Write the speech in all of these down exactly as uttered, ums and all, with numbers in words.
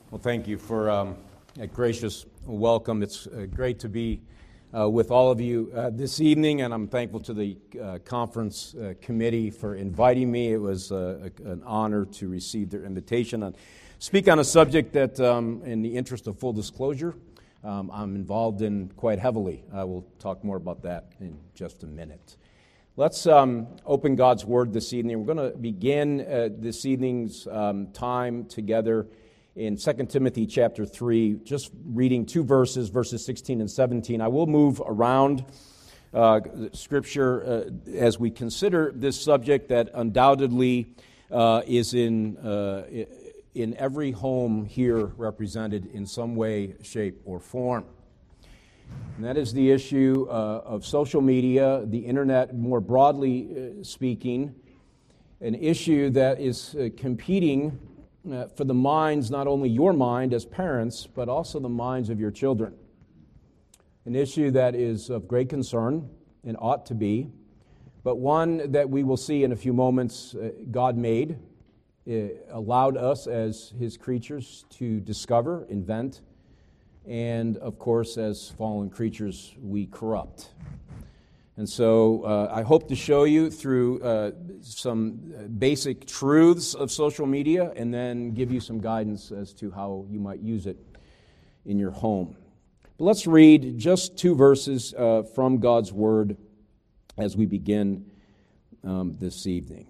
Well, thank you for um, a gracious welcome. It's uh, great to be uh, with all of you uh, this evening, and I'm thankful to the uh, conference uh, committee for inviting me. It was uh, a, an honor to receive their invitation and speak on a subject that, um, in the interest of full disclosure, um, I'm involved in quite heavily. I will talk more about that in just a minute. Let's um, open God's Word this evening. We're going to begin uh, this evening's um, time together in Second Timothy chapter three, just reading two verses, verses sixteen and seventeen. I will move around uh, Scripture uh, as we consider this subject that undoubtedly uh, is in uh, in every home here represented in some way, shape, or form. And that is the issue uh, of social media, the internet more broadly uh, speaking, an issue that is uh, competing uh, for the minds, not only your mind as parents, but also the minds of your children. An issue that is of great concern and ought to be, but one that we will see in a few moments uh, God made, uh, allowed us as His creatures to discover, invent, and, of course, as fallen creatures, we corrupt. And so uh, I hope to show you through uh, some basic truths of social media and then give you some guidance as to how you might use it in your home. But let's read just two verses uh, from God's Word as we begin um, this evening.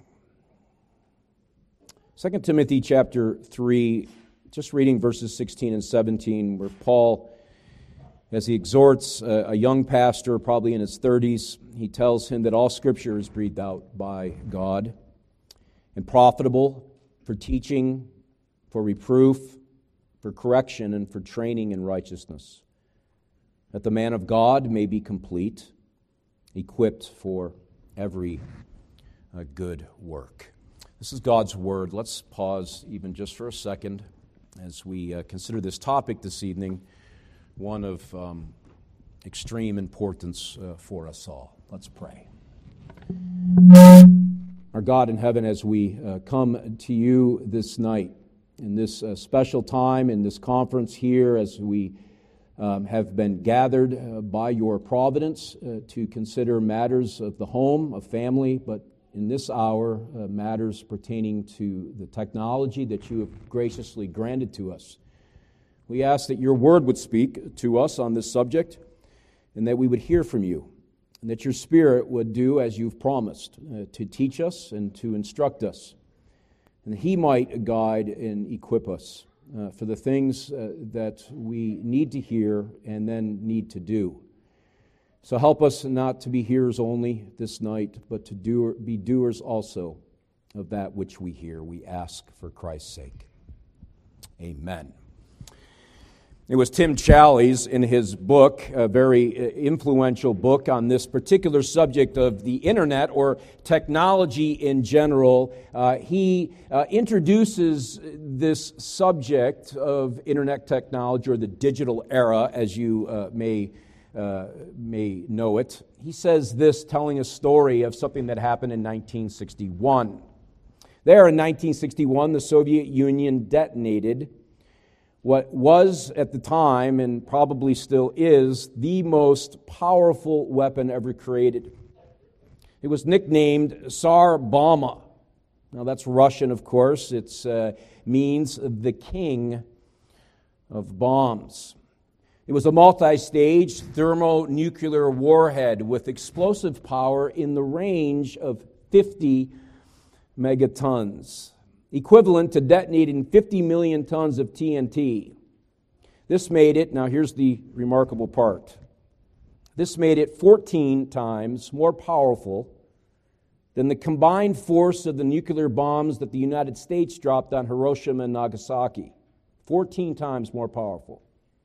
Second Timothy chapter three, just reading verses sixteen and seventeen, where Paul, as he exhorts a, a young pastor, probably in his thirties, he tells him that all Scripture is breathed out by God and profitable for teaching, for reproof, for correction, and for training in righteousness, that the man of God may be complete, equipped for every uh, good work. This is God's Word. Let's pause even just for a second as we uh, consider this topic this evening, one of um, extreme importance uh, for us all. Let's pray. Our God in heaven, as we uh, come to you this night, in this uh, special time, in this conference here, as we um, have been gathered uh, by your providence uh, to consider matters of the home, of family, but in this hour, uh, matters pertaining to the technology that you have graciously granted to us. We ask that your word would speak to us on this subject and that we would hear from you and that your Spirit would do as you've promised, uh, to teach us and to instruct us, and that He might guide and equip us uh, for the things uh, that we need to hear and then need to do. So help us not to be hearers only this night, but to do, be doers also of that which we hear. We ask for Christ's sake. Amen. It was Tim Challies in his book, a very influential book on this particular subject of the internet or technology in general. Uh, he uh, introduces this subject of internet technology or the digital era, as you uh, may Uh, may know it. He says this, telling a story of something that happened in nineteen sixty-one. There in nineteen sixty-one, the Soviet Union detonated what was at the time, and probably still is, the most powerful weapon ever created. It was nicknamed Tsar Bomba. Now that's Russian, of course. It uh, means the king of bombs. It was a multi-stage thermonuclear warhead with explosive power in the range of fifty megatons, equivalent to detonating fifty million tons of T N T. This made it, now here's the remarkable part, this made it fourteen times more powerful than the combined force of the nuclear bombs that the United States dropped on Hiroshima and Nagasaki. fourteen times more powerful.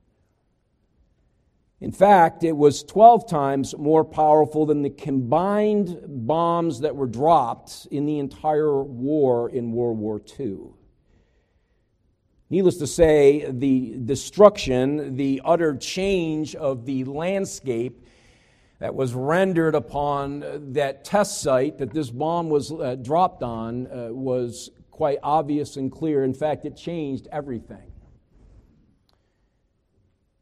In fact, it was twelve times more powerful than the combined bombs that were dropped in the entire war in World War Two. Needless to say, the destruction, the utter change of the landscape that was rendered upon that test site that this bomb was uh, dropped on uh, was quite obvious and clear. In fact, it changed everything.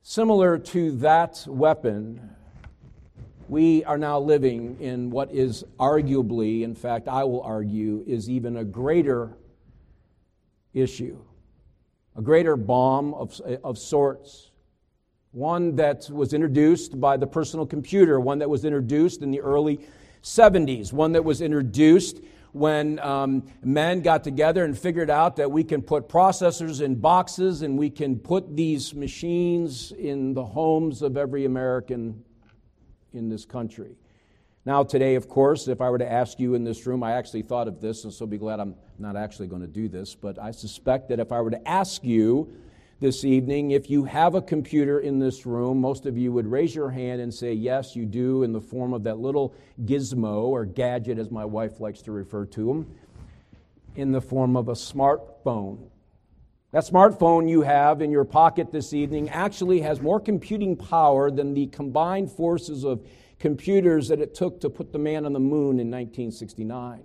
Similar to that weapon, we are now living in what is arguably, in fact, I will argue, is even a greater issue, a greater bomb of, of sorts, one that was introduced by the personal computer, one that was introduced in the early seventies, one that was introduced when um, men got together and figured out that we can put processors in boxes and we can put these machines in the homes of every American in this country. Now today, of course, if I were to ask you in this room, I actually thought of this, and so be glad I'm not actually going to do this, but I suspect that if I were to ask you this evening, if you have a computer in this room, most of you would raise your hand and say, yes, you do, in the form of that little gizmo or gadget, as my wife likes to refer to them, in the form of a smartphone. That smartphone you have in your pocket this evening actually has more computing power than the combined forces of computers that it took to put the man on the moon in nineteen sixty-nine.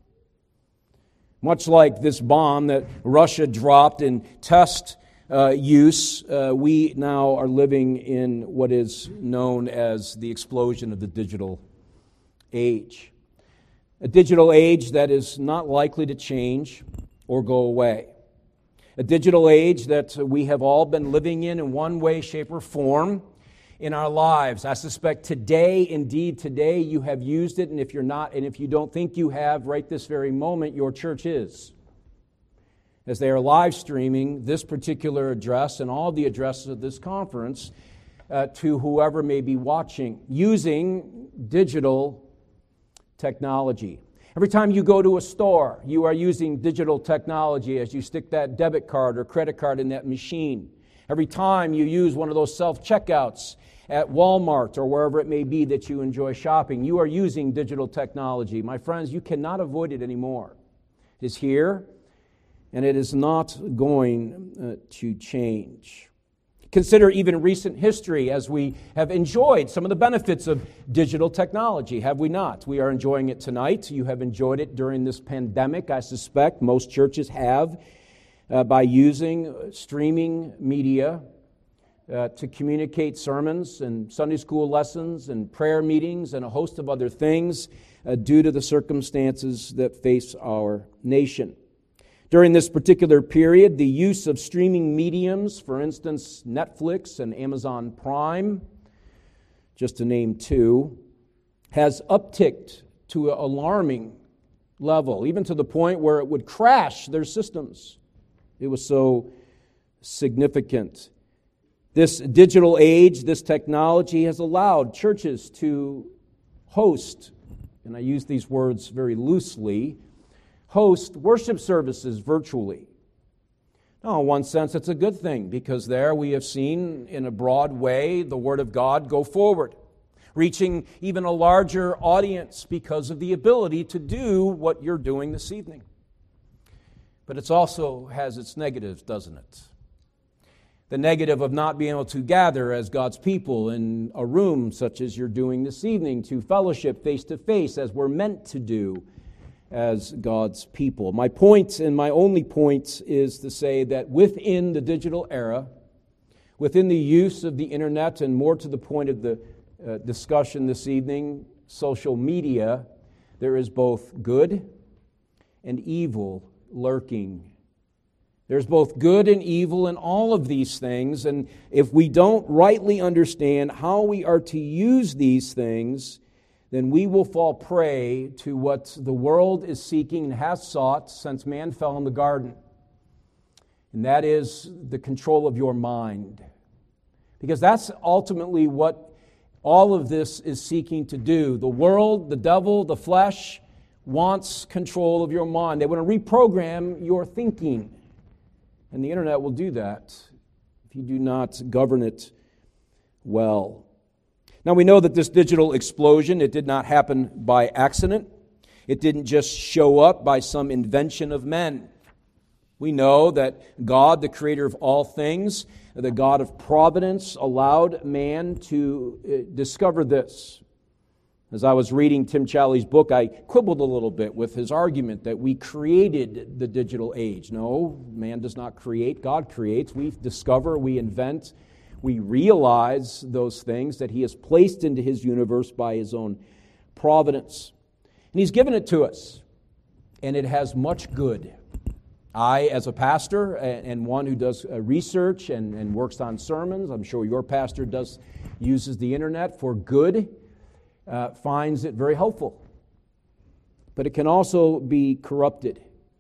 Much like this bomb that Russia dropped in test uh, use, uh, we now are living in what is known as the explosion of the digital age. A digital age that is not likely to change or go away. A digital age that we have all been living in in one way, shape, or form in our lives. I suspect today, indeed today, you have used it, and if you're not, and if you don't think you have right this very moment, your church is. As they are live streaming this particular address and all the addresses of this conference uh, to whoever may be watching, using digital technology. Every time you go to a store, you are using digital technology as you stick that debit card or credit card in that machine. Every time you use one of those self-checkouts at Walmart or wherever it may be that you enjoy shopping, you are using digital technology. My friends, you cannot avoid it anymore. It is here, and it is not going uh, to change. Consider even recent history as we have enjoyed some of the benefits of digital technology, have we not? We are enjoying it tonight. You have enjoyed it during this pandemic, I suspect. Most churches have, uh, by using streaming media uh, to communicate sermons and Sunday school lessons and prayer meetings and a host of other things uh, due to the circumstances that face our nation. During this particular period, the use of streaming mediums, for instance, Netflix and Amazon Prime, just to name two, has upticked to an alarming level, even to the point where it would crash their systems. It was so significant. This digital age, this technology has allowed churches to host, and I use these words very loosely, host worship services virtually. Now, in one sense, it's a good thing because there we have seen in a broad way the Word of God go forward, reaching even a larger audience because of the ability to do what you're doing this evening. But it also has its negatives, doesn't it? The negative of not being able to gather as God's people in a room such as you're doing this evening to fellowship face to face as we're meant to do as God's people. My point, and my only point, is to say that within the digital era, within the use of the internet, and more to the point of the uh, discussion this evening, social media, there is both good and evil lurking. There's both good and evil in all of these things, and if we don't rightly understand how we are to use these things, then we will fall prey to what the world is seeking and has sought since man fell in the garden. And that is the control of your mind. Because that's ultimately what all of this is seeking to do. The world, the devil, the flesh wants control of your mind. They want to reprogram your thinking. And the internet will do that if you do not govern it well. Now, we know that this digital explosion, it did not happen by accident. It didn't just show up by some invention of men. We know that God, the creator of all things, the God of providence, allowed man to discover this. As I was reading Tim Challies' book, I quibbled a little bit with his argument that we created the digital age. No, man does not create. God creates. We discover, we invent, we realize those things that He has placed into His universe by His own providence. And He's given it to us, and it has much good. I, as a pastor and one who does research and, and works on sermons, I'm sure your pastor does, uses the internet for good, uh, finds it very helpful. But it can also be corrupted.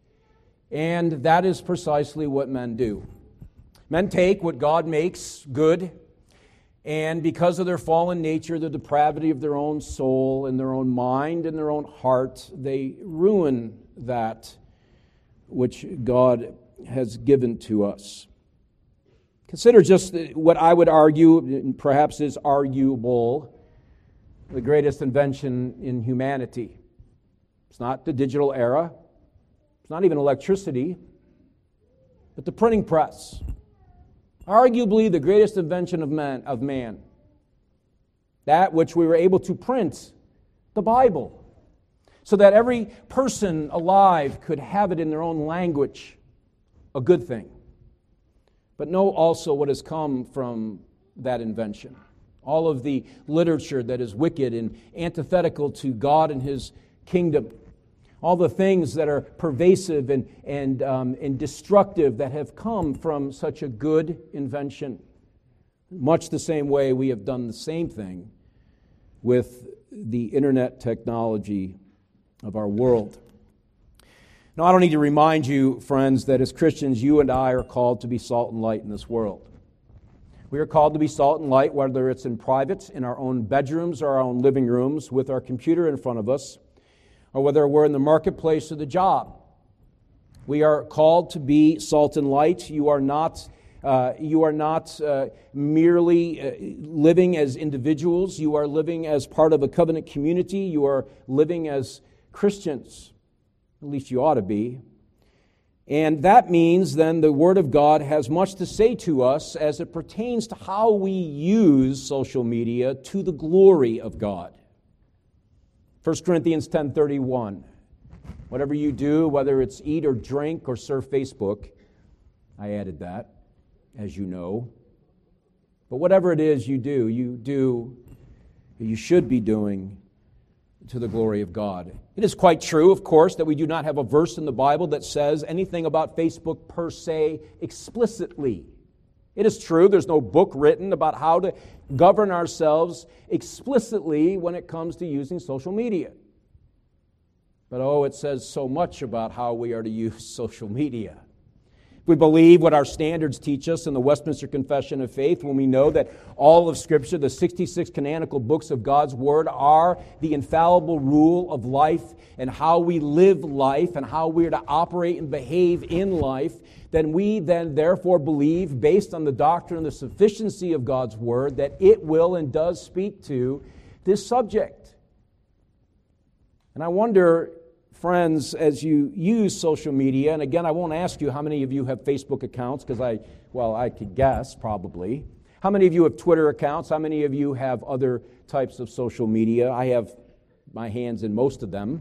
And that is precisely what men do. Men take what God makes good, and because of their fallen nature, the depravity of their own soul and their own mind and their own heart, they ruin that which God has given to us. Consider just what I would argue, perhaps is arguable, the greatest invention in humanity. It's not the digital era. It's not even electricity, but the printing press. Arguably the greatest invention of man, of man. That which we were able to print, the Bible, so that every person alive could have it in their own language, a good thing. But know also what has come from that invention. All of the literature that is wicked and antithetical to God and His kingdom. All the things that are pervasive and, and, um, and destructive that have come from such a good invention. Much the same way we have done the same thing with the internet technology of our world. Now, I don't need to remind you, friends, that as Christians, you and I are called to be salt and light in this world. We are called to be salt and light, whether it's in private, in our own bedrooms or our own living rooms, with our computer in front of us, or whether we're in the marketplace or the job. We are called to be salt and light. You are not Uh, you are not uh, merely uh, living as individuals. You are living as part of a covenant community. You are living as Christians. At least you ought to be. And that means then the Word of God has much to say to us as it pertains to how we use social media to the glory of God. First Corinthians ten thirty-one. Whatever you do, whether it's eat or drink or surf Facebook, I added that, as you know. But whatever it is you do, you do, you should be doing to the glory of God. It is quite true, of course, that we do not have a verse in the Bible that says anything about Facebook per se explicitly. It is true, there's no book written about how to govern ourselves explicitly when it comes to using social media. But oh, it says so much about how we are to use social media. We believe what our standards teach us in the Westminster Confession of Faith when we know that all of Scripture, the sixty-six canonical books of God's Word, are the infallible rule of life and how we live life and how we are to operate and behave in life. Then we then therefore believe, based on the doctrine and the sufficiency of God's Word, that it will and does speak to this subject. And I wonder, friends, as you use social media, and again, I won't ask you how many of you have Facebook accounts, because I, well, I could guess probably. How many of you have Twitter accounts? How many of you have other types of social media? I have my hands in most of them.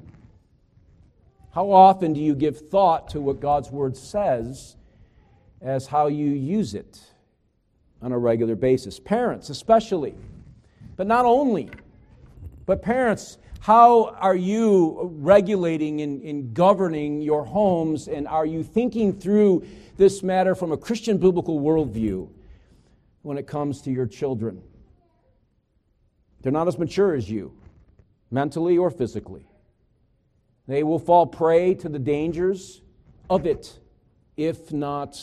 How often do you give thought to what God's Word says as how you use it on a regular basis? Parents, especially. But not only. But parents, how are you regulating and, and governing your homes, and are you thinking through this matter from a Christian biblical worldview when it comes to your children? They're not as mature as you, mentally or physically. They will fall prey to the dangers of it if not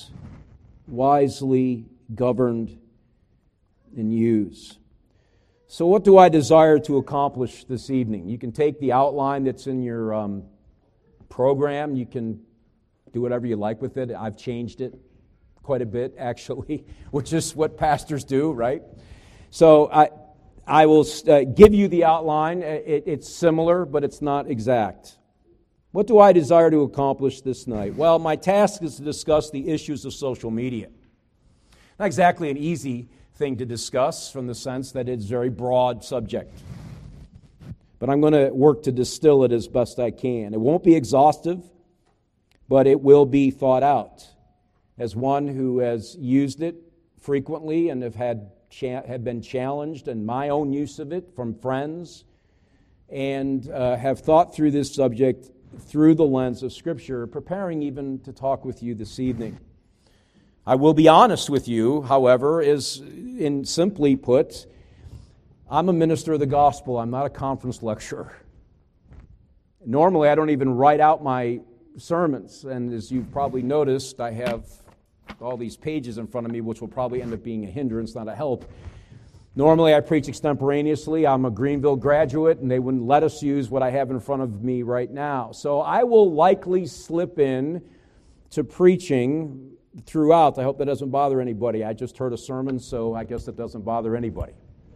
wisely governed and used. So what do I desire to accomplish this evening? You can take the outline that's in your um, program. You can do whatever you like with it. I've changed it quite a bit, actually, which is what pastors do, right? So I I will uh, give you the outline. It, it's similar, but it's not exact. What do I desire to accomplish this night? Well, my task is to discuss the issues of social media. Not exactly an easy thing to discuss from the sense that it's a very broad subject. But I'm going to work to distill it as best I can. It won't be exhaustive, but it will be thought out. As one who has used it frequently and have had cha- have been challenged in my own use of it from friends, and uh, have thought through this subject through the lens of Scripture, preparing even to talk with you this evening. I will be honest with you, however, is in simply put, I'm a minister of the gospel. I'm not a conference lecturer. Normally, I don't even write out my sermons, and as you've probably noticed, I have all these pages in front of me, which will probably end up being a hindrance, not a help. Normally, I preach extemporaneously. I'm a Greenville graduate, and they wouldn't let us use what I have in front of me right now. So I will likely slip in to preaching throughout. I hope that doesn't bother anybody. I just heard a sermon, so I guess that doesn't bother anybody.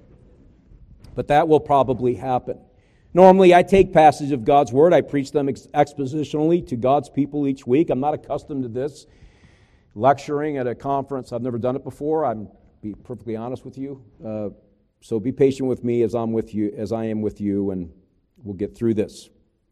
But that will probably happen. Normally, I take passages of God's Word. I preach them ex- expositionally to God's people each week. I'm not accustomed to this. Lecturing at a conference, I've never done it before. I'm be perfectly honest with you. Uh, so be patient with me as I'm with you, as I am with you, and we'll get through this.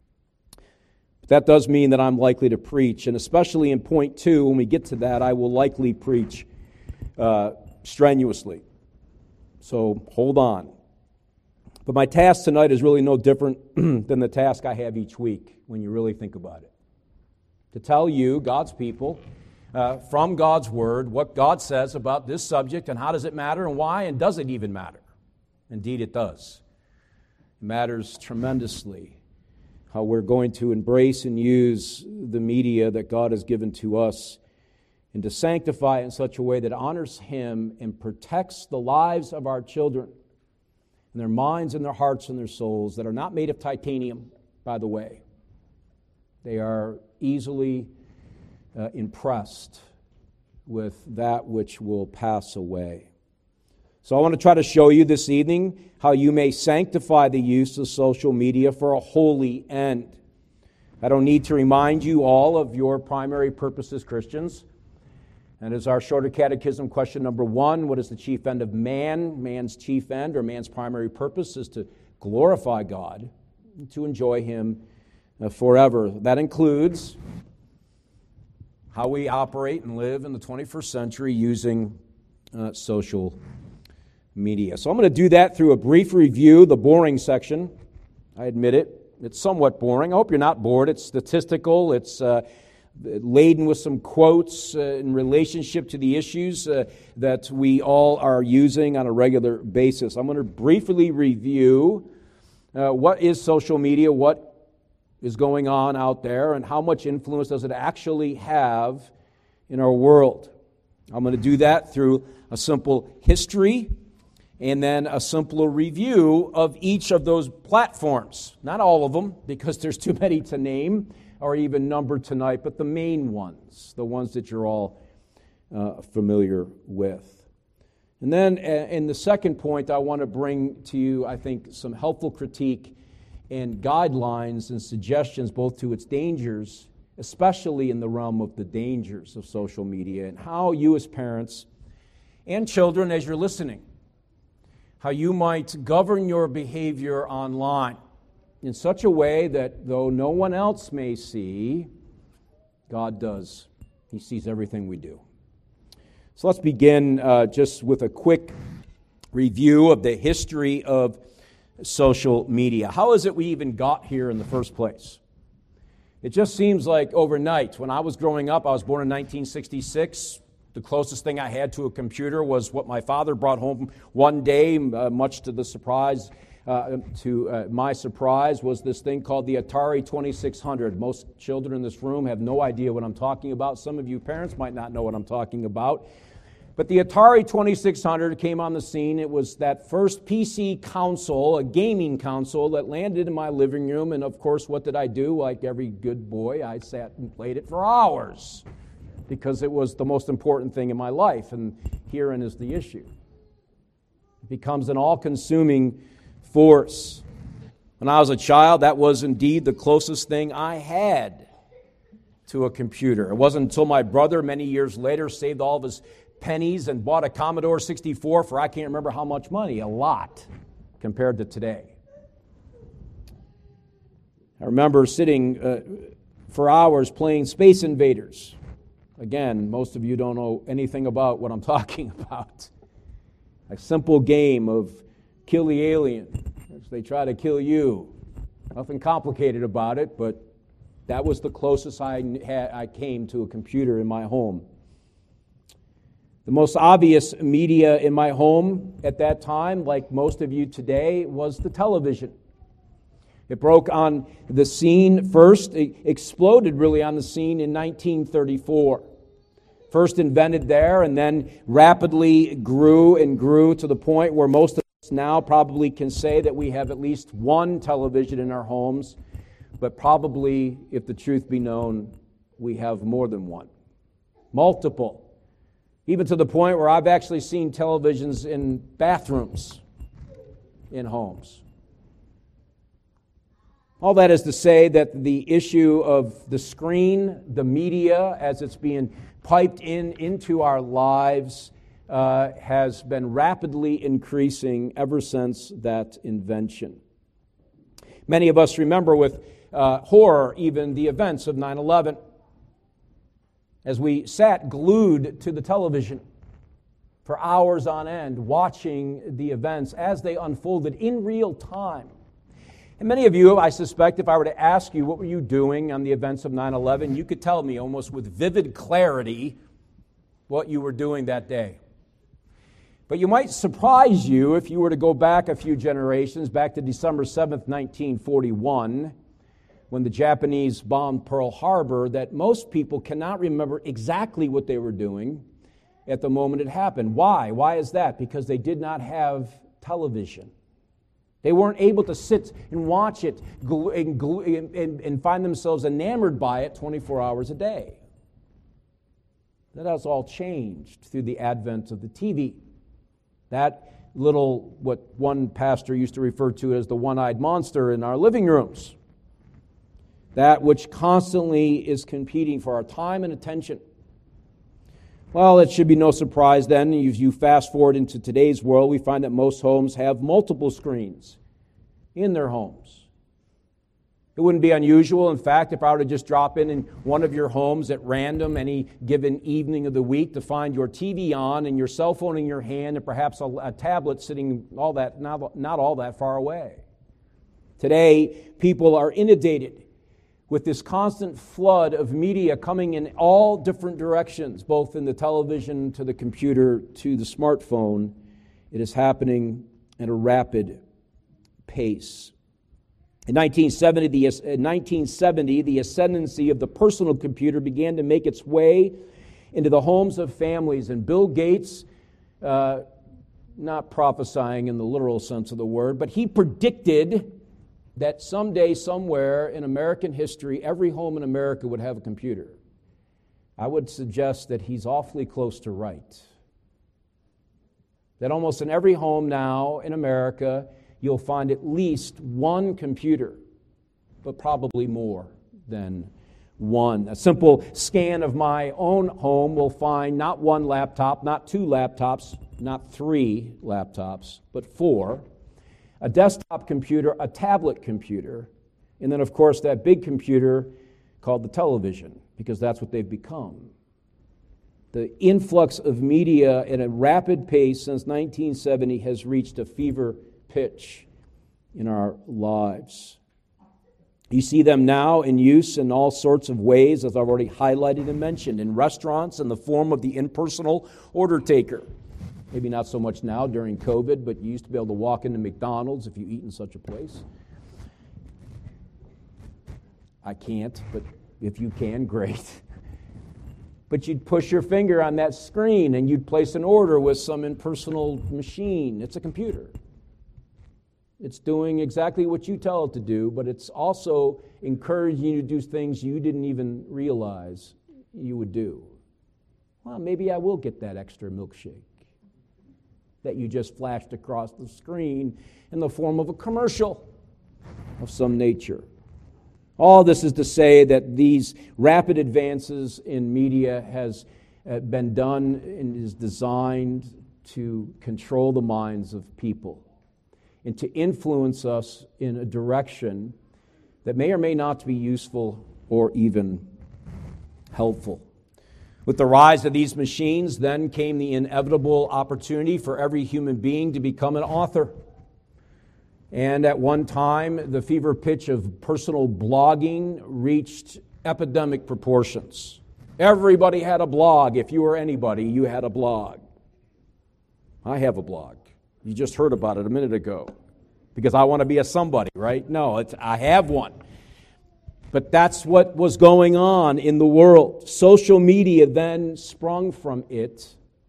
But that does mean that I'm likely to preach, and especially in point two, when we get to that, I will likely preach uh, strenuously. So hold on. But my task tonight is really no different than the task I have each week when you really think about it. To tell you, God's people, uh, from God's Word, what God says about this subject and how does it matter and why, and does it even matter? Indeed it does. It matters tremendously how we're going to embrace and use the media that God has given to us and to sanctify it in such a way that honors Him and protects the lives of our children and their minds and their hearts and their souls that are not made of titanium, by the way. They are easily uh, impressed with that which will pass away. So I want to try to show you this evening how you may sanctify the use of social media for a holy end. I don't need to remind you all of your primary purpose as Christians. And as our shorter catechism question number one, what is the chief end of man? Man's chief end or man's primary purpose is to glorify God, and to enjoy Him forever. That includes how we operate and live in the twenty-first century using uh, social media. So I'm going to do that through a brief review, the boring section. I admit it. It's somewhat boring. I hope you're not bored. It's statistical. It's uh, laden with some quotes uh, in relationship to the issues uh, that we all are using on a regular basis. I'm going to briefly review uh, what is social media, what is going on out there, and how much influence does it actually have in our world. I'm going to do that through a simple history and then a simpler review of each of those platforms. Not all of them, because there's too many to name or even number tonight, but the main ones, the ones that you're all uh, familiar with. And then uh, in the second point, I want to bring to you, I think, some helpful critique and guidelines and suggestions both to its dangers, especially in the realm of the dangers of social media, and how you as parents and children, as you're listening, how you might govern your behavior online in such a way that though no one else may see, God does. He sees everything we do. So let's begin uh, just with a quick review of the history of social media. How is it we even got here in the first place? It just seems like overnight. When I was growing up, I was born in nineteen sixty-six. The closest thing I had to a computer was what my father brought home one day, uh, much to the surprise Uh, to uh, my surprise, was this thing called the Atari twenty-six hundred. Most children in this room have no idea what I'm talking about. Some of you parents might not know what I'm talking about. But the Atari twenty-six hundred came on the scene. It was that first P C console, a gaming console, that landed in my living room. And of course, what did I do? Like every good boy, I sat and played it for hours because it was the most important thing in my life. And herein is the issue. It becomes an all-consuming force. When I was a child, that was indeed the closest thing I had to a computer. It wasn't until my brother, many years later, saved all of his pennies and bought a Commodore sixty-four for I can't remember how much money, a lot, compared to today. I remember sitting uh, for hours playing Space Invaders Again, most of you don't know anything about what I'm talking about. A simple game of kill the alien as they try to kill you. Nothing complicated about it, but that was the closest I had, I came to a computer in my home. The most obvious media in my home at that time, like most of you today, was the television. It broke on the scene first, it exploded really on the scene in nineteen thirty-four. First invented there and then rapidly grew and grew to the point where most of us now probably can say that we have at least one television in our homes, but probably, if the truth be known, we have more than one. Multiple. Even to the point where I've actually seen televisions in bathrooms in homes. All that is to say that the issue of the screen, the media, as it's being piped in into our lives, uh, has been rapidly increasing ever since that invention. Many of us remember with uh, horror even the events of nine eleven. As we sat glued to the television for hours on end, watching the events as they unfolded in real time. And many of you, I suspect, if I were to ask you what were you doing on the events of nine eleven, you could tell me almost with vivid clarity what you were doing that day. But you might surprise you if you were to go back a few generations, back to December seventh, nineteen forty-one, when the Japanese bombed Pearl Harbor, that most people cannot remember exactly what they were doing at the moment it happened. Why? Why is that? Because they did not have television. They weren't able to sit and watch it and, and, and find themselves enamored by it twenty-four hours a day. That has all changed through the advent of the T V. That little, what one pastor used to refer to as the one-eyed monster in our living rooms. That which constantly is competing for our time and attention. Well, it should be no surprise then, as you fast forward into today's world, we find that most homes have multiple screens in their homes. It wouldn't be unusual, in fact, if I were to just drop in in one of your homes at random any given evening of the week to find your T V on and your cell phone in your hand and perhaps a, a tablet sitting all that not, not all that far away. Today, people are inundated with this constant flood of media coming in all different directions, both in the television, to the computer, to the smartphone. It is happening at a rapid pace. In nineteen seventy, the, in nineteen seventy, the ascendancy of the personal computer began to make its way into the homes of families, and Bill Gates, uh, not prophesying in the literal sense of the word, but he predicted that someday, somewhere in American history, every home in America would have a computer. I would suggest that he's awfully close to right. That almost in every home now in America, you'll find at least one computer, but probably more than one. A simple scan of my own home will find not one laptop, not two laptops, not three laptops, but four. A desktop computer, a tablet computer, and then, of course, that big computer called the television, because that's what they've become. The influx of media at a rapid pace since nineteen seventy has reached a fever pitch in our lives. You see them now in use in all sorts of ways, as I've already highlighted and mentioned, in restaurants in the form of the impersonal order taker. Maybe not so much now during COVID, but you used to be able to walk into McDonald's if you eat in such a place. I can't, but if you can, great. But you'd push your finger on that screen and you'd place an order with some impersonal machine. It's a computer. It's doing exactly what you tell it to do, but it's also encouraging you to do things you didn't even realize you would do. Well, maybe I will get that extra milkshake that you just flashed across the screen in the form of a commercial of some nature. All this is to say that these rapid advances in media has been done and is designed to control the minds of people and to influence us in a direction that may or may not be useful or even helpful. With the rise of these machines, then came the inevitable opportunity for every human being to become an author. And at one time, the fever pitch of personal blogging reached epidemic proportions. Everybody had a blog. If you were anybody, you had a blog. I have a blog. You just heard about it a minute ago. Because I want to be a somebody, right? No, it's, I have one. But that's what was going on in the world. Social media then sprung from it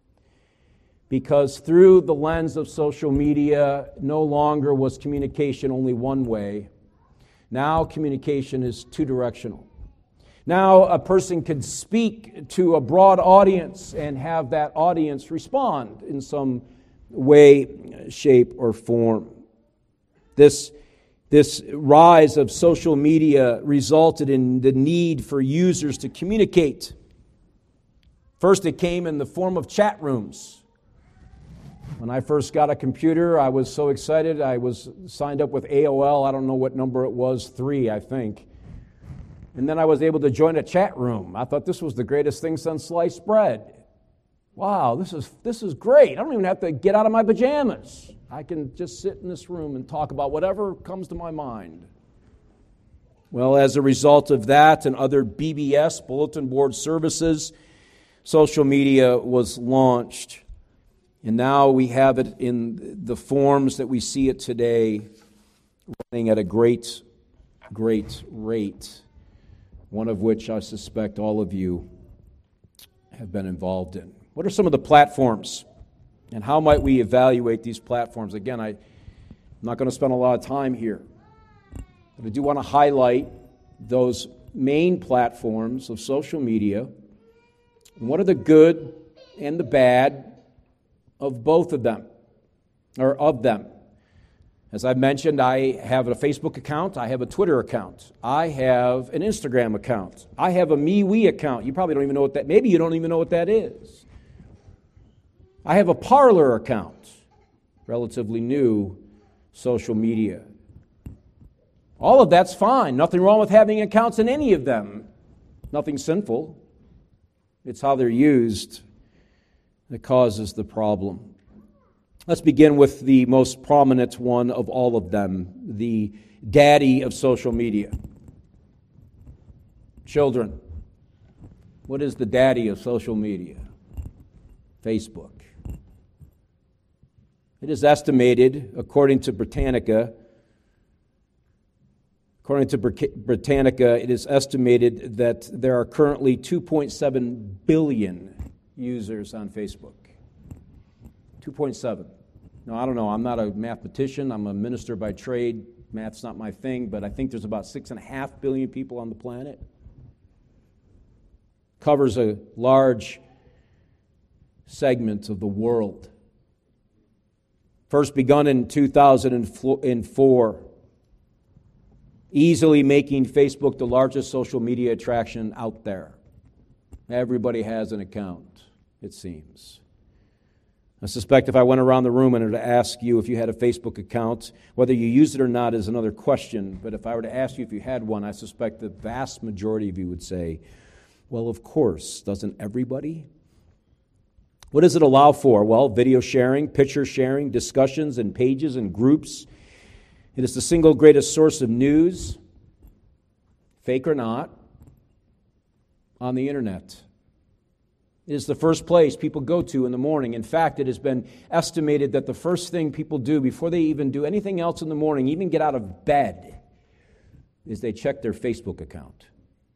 because through the lens of social media, no longer was communication only one way. Now communication is two-directional. Now a person could speak to a broad audience and have that audience respond in some way, shape, or form. This, this rise of social media resulted in the need for users to communicate. First, it came in the form of chat rooms. When I first got a computer, I was so excited. I was signed up with A O L. I don't know what number it was, three, I think. And then I was able to join a chat room. I thought this was the greatest thing since sliced bread. Wow, this is this is great. I don't even have to get out of my pajamas. I can just sit in this room and talk about whatever comes to my mind. Well, as a result of that and other B B S, bulletin board services, social media was launched. And now we have it in the forms that we see it today, running at a great, great rate, one of which I suspect all of you have been involved in. What are some of the platforms, and how might we evaluate these platforms? Again, I, I'm not going to spend a lot of time here, but I do want to highlight those main platforms of social media, and what are the good and the bad of both of them, or of them. As I've mentioned, I have a Facebook account, I have a Twitter account, I have an Instagram account, I have a MeWe account. You probably don't even know what that, maybe you don't even know what that is. I have a Parler account, relatively new social media. All of that's fine. Nothing wrong with having accounts in any of them. Nothing sinful. It's how they're used that causes the problem. Let's begin with the most prominent one of all of them, the daddy of social media. Children. What is the daddy of social media? Facebook. It is estimated, according to Britannica, according to Britannica, it is estimated that there are currently two point seven billion users on Facebook. two point seven. Now, I don't know. I'm not a mathematician. I'm a minister by trade. Math's not my thing, but I think there's about six and a half billion people on the planet. Covers a large segment of the world. First begun in two thousand four, easily making Facebook the largest social media attraction out there. Everybody has an account, it seems. I suspect if I went around the room and were to ask you if you had a Facebook account, whether you use it or not is another question, but if I were to ask you if you had one, I suspect the vast majority of you would say, well, of course, doesn't everybody? What does it allow for? Well, video sharing, picture sharing, discussions and pages and groups. It is the single greatest source of news, fake or not, on the internet. It is the first place people go to in the morning. In fact, it has been estimated that the first thing people do before they even do anything else in the morning, even get out of bed, is they check their Facebook account.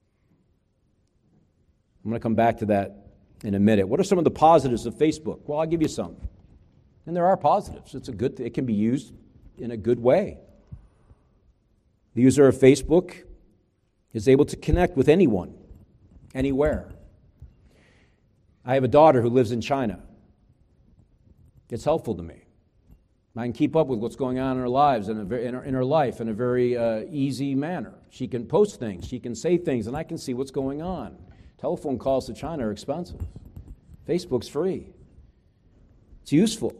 I'm going to come back to that in a minute. What are some of the positives of Facebook? Well, I'll give you some. And there are positives. It's a good th- it can be used in a good way. The user of Facebook is able to connect with anyone, anywhere. I have a daughter who lives in China. It's helpful to me. I can keep up with what's going on in her lives in, a very, in, her, in her life in a very uh, easy manner. She can post things, she can say things, and I can see what's going on. Telephone calls to China are expensive. Facebook's free. It's useful.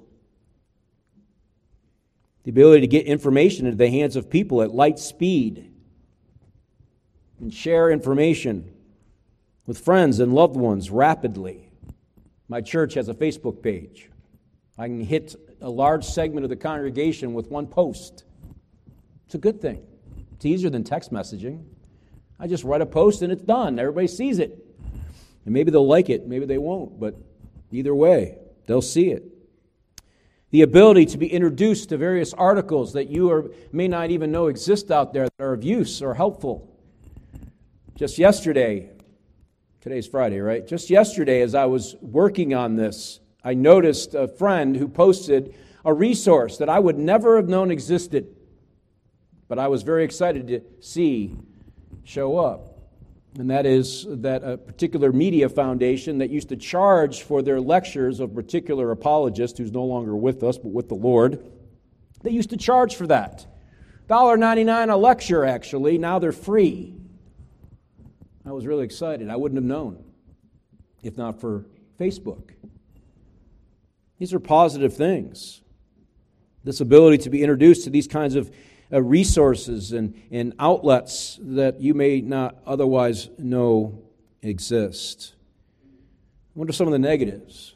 The ability to get information into the hands of people at light speed and share information with friends and loved ones rapidly. My church has a Facebook page. I can hit a large segment of the congregation with one post. It's a good thing. It's easier than text messaging. I just write a post and it's done. Everybody sees it. And maybe they'll like it, maybe they won't, but either way, they'll see it. The ability to be introduced to various articles that you or may not even know exist out there that are of use or helpful. Just yesterday, today's Friday, right? Just yesterday as I was working on this, I noticed a friend who posted a resource that I would never have known existed, but I was very excited to see show up. And that is that a particular media foundation that used to charge for their lectures of a particular apologist who's no longer with us but with the Lord, they used to charge for that. one dollar ninety-nine a lecture, actually. Now they're free. I was really excited. I wouldn't have known if not for Facebook. These are positive things. This ability to be introduced to these kinds of uh, resources and, and outlets that you may not otherwise know exist. What are some of the negatives?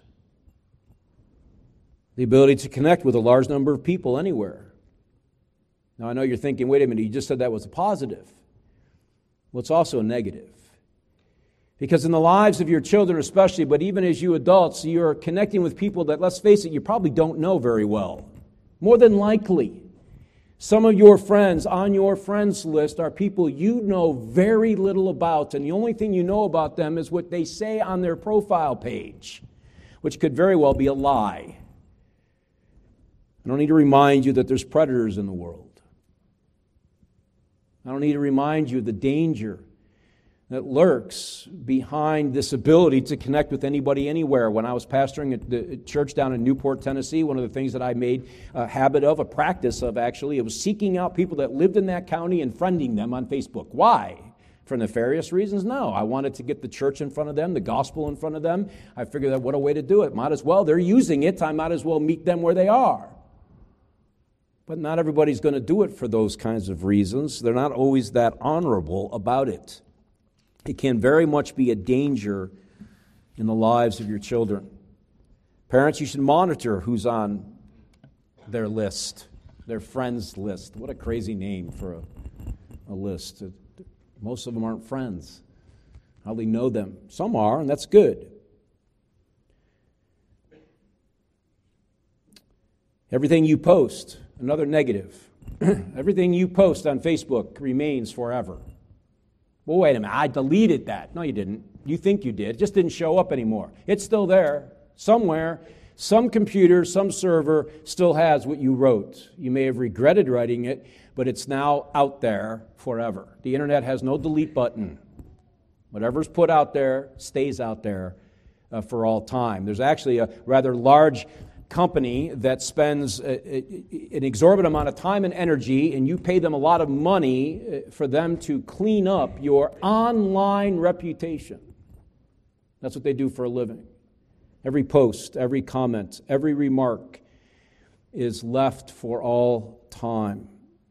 The ability to connect with a large number of people anywhere. Now, I know you're thinking, wait a minute, you just said that was a positive. Well, it's also a negative. Because in the lives of your children especially, but even as you adults, you're connecting with people that, let's face it, you probably don't know very well. More than likely, some of your friends on your friends list are people you know very little about, and the only thing you know about them is what they say on their profile page, which could very well be a lie. I don't need to remind you that there's predators in the world. I don't need to remind you of the danger that lurks behind this ability to connect with anybody anywhere. When I was pastoring at the church down in Newport, Tennessee, one of the things that I made a habit of, a practice of actually, it was seeking out people that lived in that county and friending them on Facebook. Why? For nefarious reasons? No. I wanted to get the church in front of them, the gospel in front of them. I figured that what a way to do it. Might as well. They're using it. I might as well meet them where they are. But not everybody's going to do it for those kinds of reasons. They're not always that honorable about it. It can very much be a danger in the lives of your children. Parents, you should monitor who's on their list, their friends list. What a crazy name for a, a list. Most of them aren't friends. I hardly know them. Some are, and that's good. Everything you post, another negative. Everything you post on Facebook remains forever. Well, wait a minute, I deleted that. No, you didn't. You think you did. It just didn't show up anymore. It's still there. Somewhere, some computer, some server still has what you wrote. You may have regretted writing it, but it's now out there forever. The internet has no delete button. Whatever's put out there stays out there uh, for all time. There's actually a rather large company that spends a, a, an exorbitant amount of time and energy, and you pay them a lot of money for them to clean up your online reputation. That's what they do for a living. Every post, every comment, every remark is left for all time.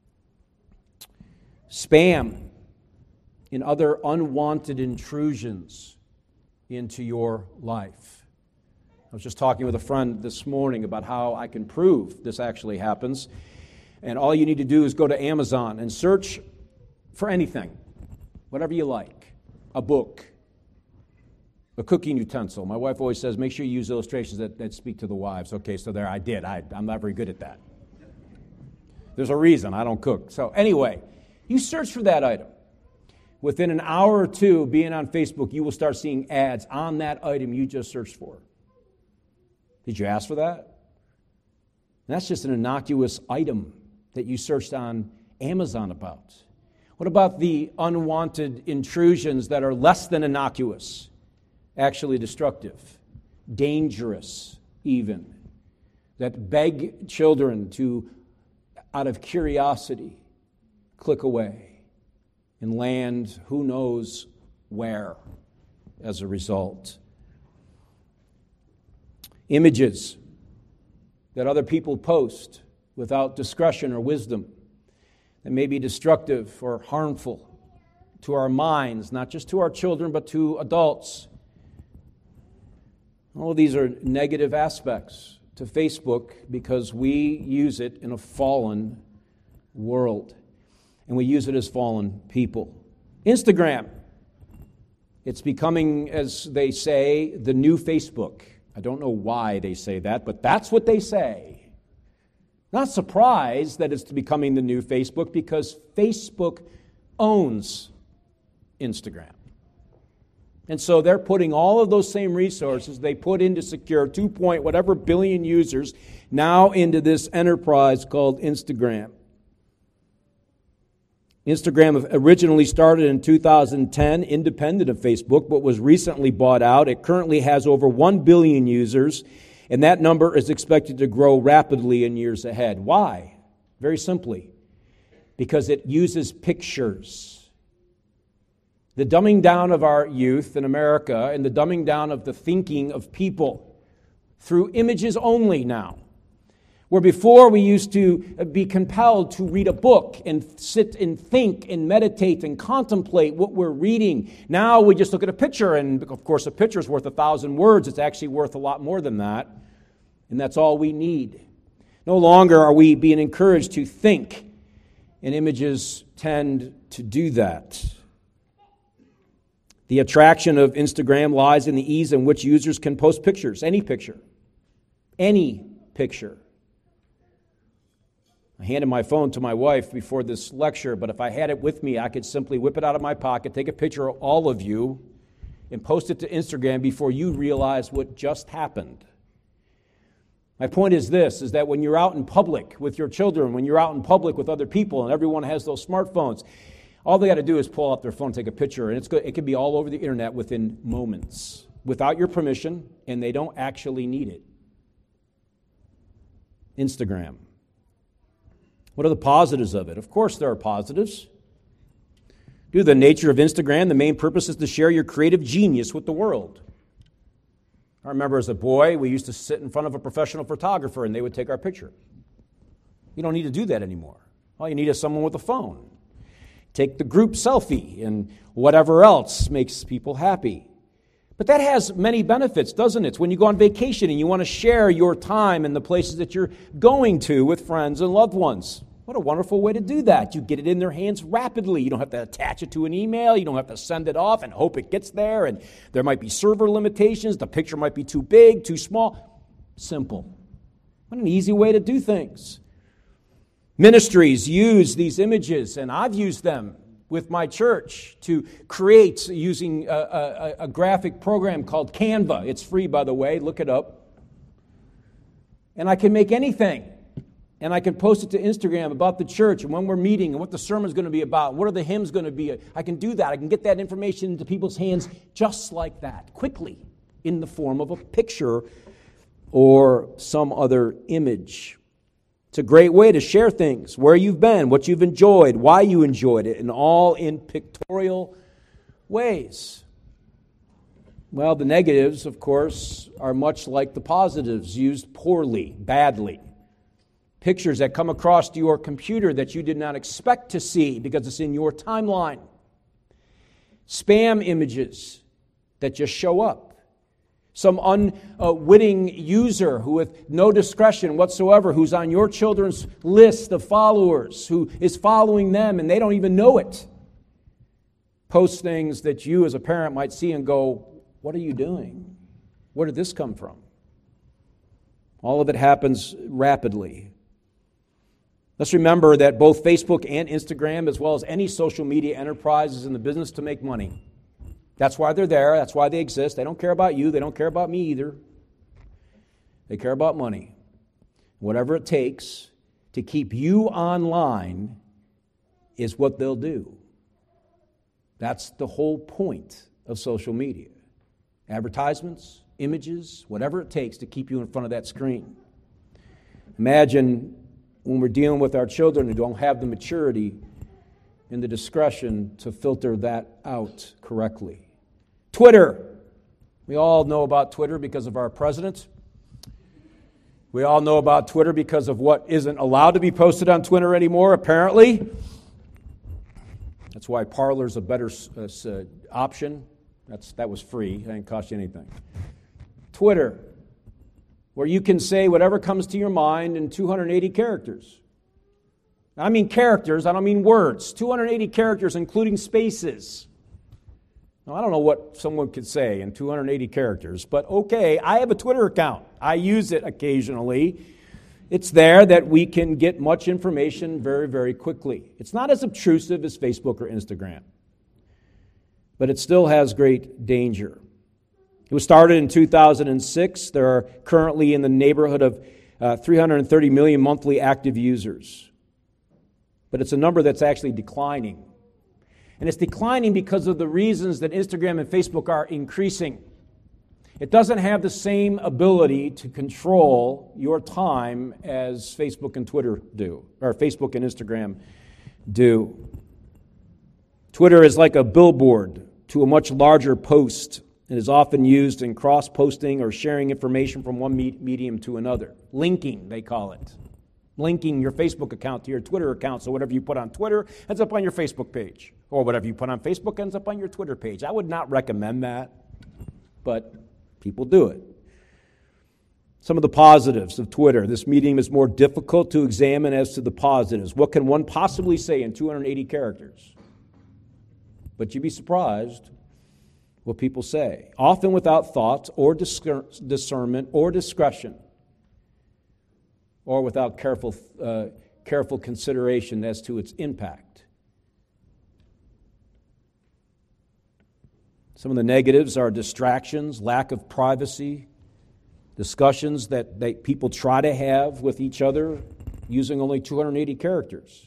Spam and other unwanted intrusions into your life. I was just talking with a friend this morning about how I can prove this actually happens. And all you need to do is go to Amazon and search for anything, whatever you like. A book, a cooking utensil. My wife always says, make sure you use illustrations that, that speak to the wives. Okay, so there I did. I, I'm not very good at that. There's a reason I don't cook. So anyway, you search for that item. Within an hour or two of being on Facebook, you will start seeing ads on that item you just searched for. Did you ask for that? That's just an innocuous item that you searched on Amazon about. What about the unwanted intrusions that are less than innocuous, actually destructive, dangerous even, that beg children to, out of curiosity, click away and land who knows where as a result? Images that other people post without discretion or wisdom that may be destructive or harmful to our minds, not just to our children, but to adults. All of these are negative aspects to Facebook because we use it in a fallen world, and we use it as fallen people. Instagram. It's becoming, as they say, the new Facebook. I don't know why they say that, but that's what they say. Not surprised that it's becoming the new Facebook because Facebook owns Instagram. And so they're putting all of those same resources they put into secure two point whatever billion users now into this enterprise called Instagram. Instagram originally started in two thousand ten, independent of Facebook, but was recently bought out. It currently has over one billion users, and that number is expected to grow rapidly in years ahead. Why? Very simply, because it uses pictures. The dumbing down of our youth in America and the dumbing down of the thinking of people through images only now. Where before we used to be compelled to read a book and sit and think and meditate and contemplate what we're reading. Now we just look at a picture, and of course a picture is worth a thousand words. It's actually worth a lot more than that. And that's all we need. No longer are we being encouraged to think, and images tend to do that. The attraction of Instagram lies in the ease in which users can post pictures, any picture, any picture. I handed my phone to my wife before this lecture, but if I had it with me, I could simply whip it out of my pocket, take a picture of all of you, and post it to Instagram before you realize what just happened. My point is this, is that when you're out in public with your children, when you're out in public with other people, and everyone has those smartphones, all they got to do is pull out their phone, take a picture, and it's good. It can be all over the internet within moments, without your permission, and they don't actually need it. Instagram. What are the positives of it? Of course there are positives. Due to the nature of Instagram, the main purpose is to share your creative genius with the world. I remember as a boy, we used to sit in front of a professional photographer and they would take our picture. You don't need to do that anymore. All you need is someone with a phone. Take the group selfie and whatever else makes people happy. But that has many benefits, doesn't it? It's when you go on vacation and you want to share your time in the places that you're going to with friends and loved ones. What a wonderful way to do that. You get it in their hands rapidly. You don't have to attach it to an email. You don't have to send it off and hope it gets there. And there might be server limitations. The picture might be too big, too small. Simple. What an easy way to do things. Ministries use these images, and I've used them with my church to create using a, a, a graphic program called Canva. It's free, by the way. Look it up. And I can make anything. And I can post it to Instagram about the church and when we're meeting and what the sermon's going to be about. What are the hymns going to be? I can do that. I can get that information into people's hands just like that, quickly, in the form of a picture or some other image. It's a great way to share things, where you've been, what you've enjoyed, why you enjoyed it, and all in pictorial ways. Well, the negatives, of course, are much like the positives, used poorly, badly. Pictures that come across your computer that you did not expect to see because it's in your timeline. Spam images that just show up. Some unwitting user who with no discretion whatsoever, who's on your children's list of followers, who is following them and they don't even know it, posts things that you as a parent might see and go, what are you doing? Where did this come from? All of it happens rapidly. Let's remember that both Facebook and Instagram, as well as any social media enterprise, is in the business to make money. That's why they're there. That's why they exist. They don't care about you. They don't care about me either. They care about money. Whatever it takes to keep you online is what they'll do. That's the whole point of social media. Advertisements, images, whatever it takes to keep you in front of that screen. Imagine when we're dealing with our children who don't have the maturity and the discretion to filter that out correctly. Twitter. We all know about Twitter because of our president. We all know about Twitter because of what isn't allowed to be posted on Twitter anymore, apparently. That's why Parler's a better uh, uh, option. That's That was free. It didn't cost you anything. Twitter, where you can say whatever comes to your mind in two hundred eighty characters. I mean characters, I don't mean words. two hundred eighty characters, including spaces. Now, I don't know what someone could say in two hundred eighty characters, but okay, I have a Twitter account. I use it occasionally. It's there that we can get much information very, very quickly. It's not as obtrusive as Facebook or Instagram, but it still has great danger. It was started in two thousand six. There are currently in the neighborhood of uh, three hundred thirty million monthly active users. But it's a number that's actually declining. And it's declining because of the reasons that Instagram and Facebook are increasing. It doesn't have the same ability to control your time as Facebook and Twitter do, or Facebook and Instagram do. Twitter is like a billboard to a much larger post. It is often used in cross-posting or sharing information from one medium to another. Linking, they call it. Linking your Facebook account to your Twitter account, so whatever you put on Twitter ends up on your Facebook page, or whatever you put on Facebook ends up on your Twitter page. I would not recommend that, but people do it. Some of the positives of Twitter. This medium is more difficult to examine as to the positives. What can one possibly say in two hundred eighty characters? But you'd be surprised what people say, often without thought or discernment or discretion, or without careful, uh, careful consideration as to its impact. Some of the negatives are distractions, lack of privacy, discussions that they, people try to have with each other using only two hundred eighty characters.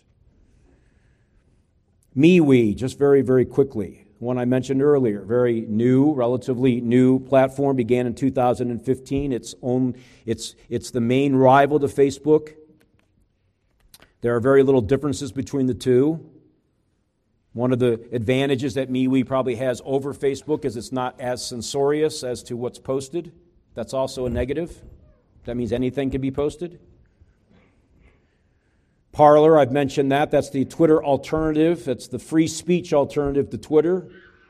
MeWe, just very, very quickly, one I mentioned earlier, very new, relatively new platform, began in two thousand fifteen. It's own, it's it's the main rival to Facebook. There are very little differences between the two. One of the advantages that MeWe probably has over Facebook is it's not as censorious as to what's posted. That's also a negative. That means anything can be posted. Parler, I've mentioned that. That's the Twitter alternative. That's the free speech alternative to Twitter.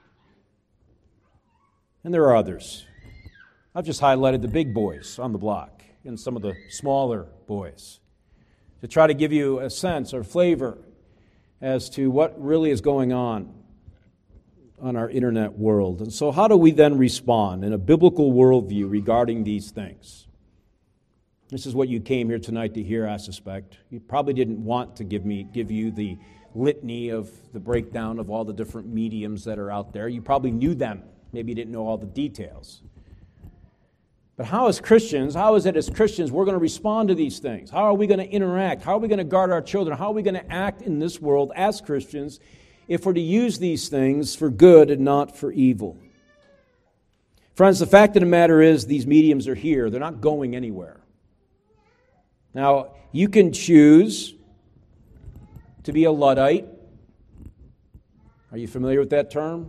And there are others. I've just highlighted the big boys on the block and some of the smaller boys to try to give you a sense or flavor as to what really is going on on our internet world. And so how do we then respond in a biblical worldview regarding these things? This is what you came here tonight to hear, I suspect. You probably didn't want to give me give you the litany of the breakdown of all the different mediums that are out there. You probably knew them. Maybe you didn't know all the details. But how as Christians, how is it as Christians we're going to respond to these things? How are we going to interact? How are we going to guard our children? How are we going to act in this world as Christians if we're to use these things for good and not for evil? Friends, the fact of the matter is these mediums are here. They're not going anywhere. Now, you can choose to be a Luddite. Are you familiar with that term?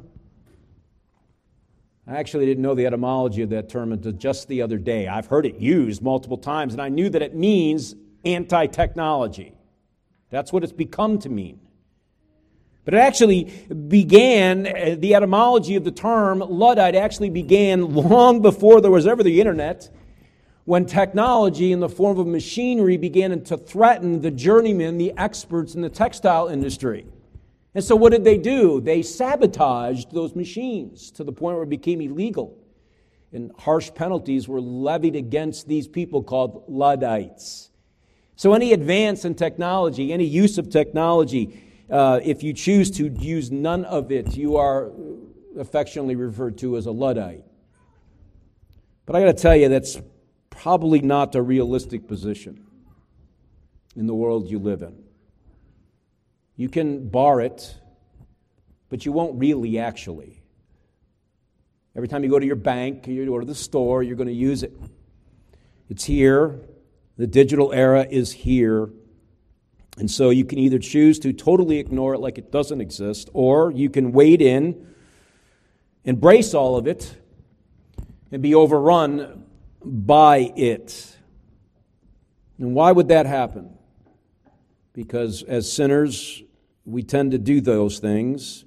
I actually didn't know the etymology of that term until just the other day. I've heard it used multiple times, and I knew that it means anti-technology. That's what it's become to mean. But it actually began, the etymology of the term Luddite actually began long before there was ever the internet, when technology in the form of machinery began to threaten the journeymen, the experts in the textile industry. And so what did they do? They sabotaged those machines to the point where it became illegal. And harsh penalties were levied against these people called Luddites. So any advance in technology, any use of technology, uh, if you choose to use none of it, you are affectionately referred to as a Luddite. But I got to tell you, that's probably not a realistic position in the world you live in. You can bar it, but you won't really actually. Every time you go to your bank, you go to the store, you're going to use it. It's here. The digital era is here. And so you can either choose to totally ignore it like it doesn't exist, or you can wade in, embrace all of it, and be overrun by it. And why would that happen? Because as sinners, we tend to do those things.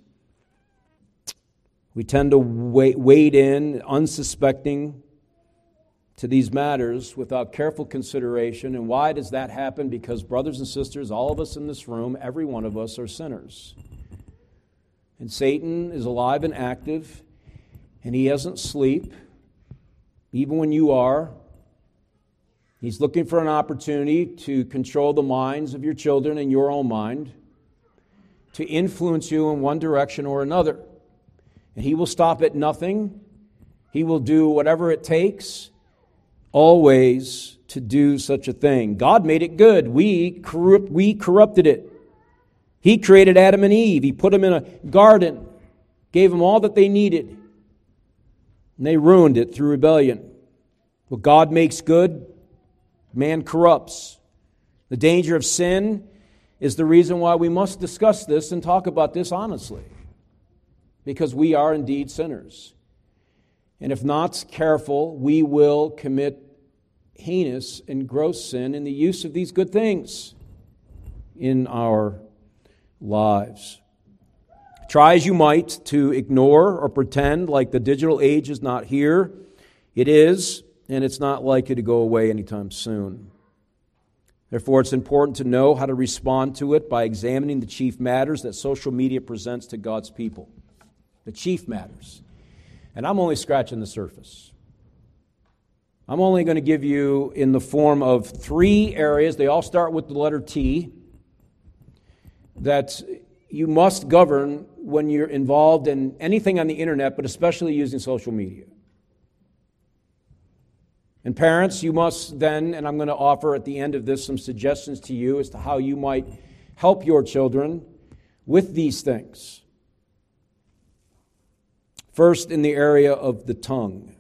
We tend to wade, wade in, unsuspecting, to these matters without careful consideration. And why does that happen? Because, brothers and sisters, all of us in this room, every one of us are sinners. And Satan is alive and active, and he doesn't sleep, even when you are. He's looking for an opportunity to control the minds of your children and your own mind, to influence you in one direction or another. And he will stop at nothing. He will do whatever it takes, always, to do such a thing. God made it good. We corrupt, we corrupted it. He created Adam and Eve. He put them in a garden, gave them all that they needed. And they ruined it through rebellion. What God makes good, man corrupts. The danger of sin is the reason why we must discuss this and talk about this honestly. Because we are indeed sinners. And if not careful, we will commit heinous and gross sin in the use of these good things in our lives. Try as you might to ignore or pretend like the digital age is not here. It is, and it's not likely to go away anytime soon. Therefore, it's important to know how to respond to it by examining the chief matters that social media presents to God's people. The chief matters. And I'm only scratching the surface. I'm only going to give you in the form of three areas. They all start with the letter T. That you must govern when you're involved in anything on the internet, but especially using social media. And parents, you must then, and I'm going to offer at the end of this some suggestions to you as to how you might help your children with these things. First, in the area of the tongue.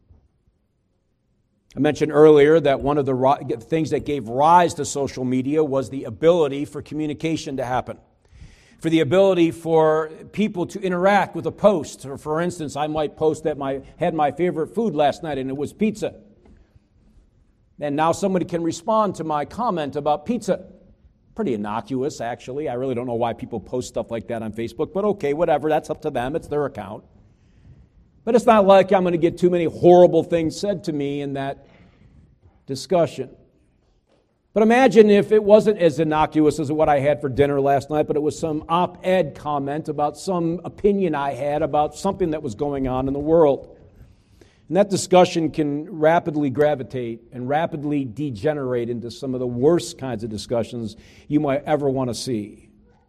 I mentioned earlier that one of the things that gave rise to social media was the ability for communication to happen. For the ability for people to interact with a post. Or for instance, I might post that I had my favorite food last night and it was pizza. And now somebody can respond to my comment about pizza. Pretty innocuous, actually. I really don't know why people post stuff like that on Facebook, but okay, whatever, that's up to them. It's their account. But it's not like I'm going to get too many horrible things said to me in that discussion. But imagine if it wasn't as innocuous as what I had for dinner last night, but it was some op-ed comment about some opinion I had about something that was going on in the world. And that discussion can rapidly gravitate and rapidly degenerate into some of the worst kinds of discussions you might ever want to see.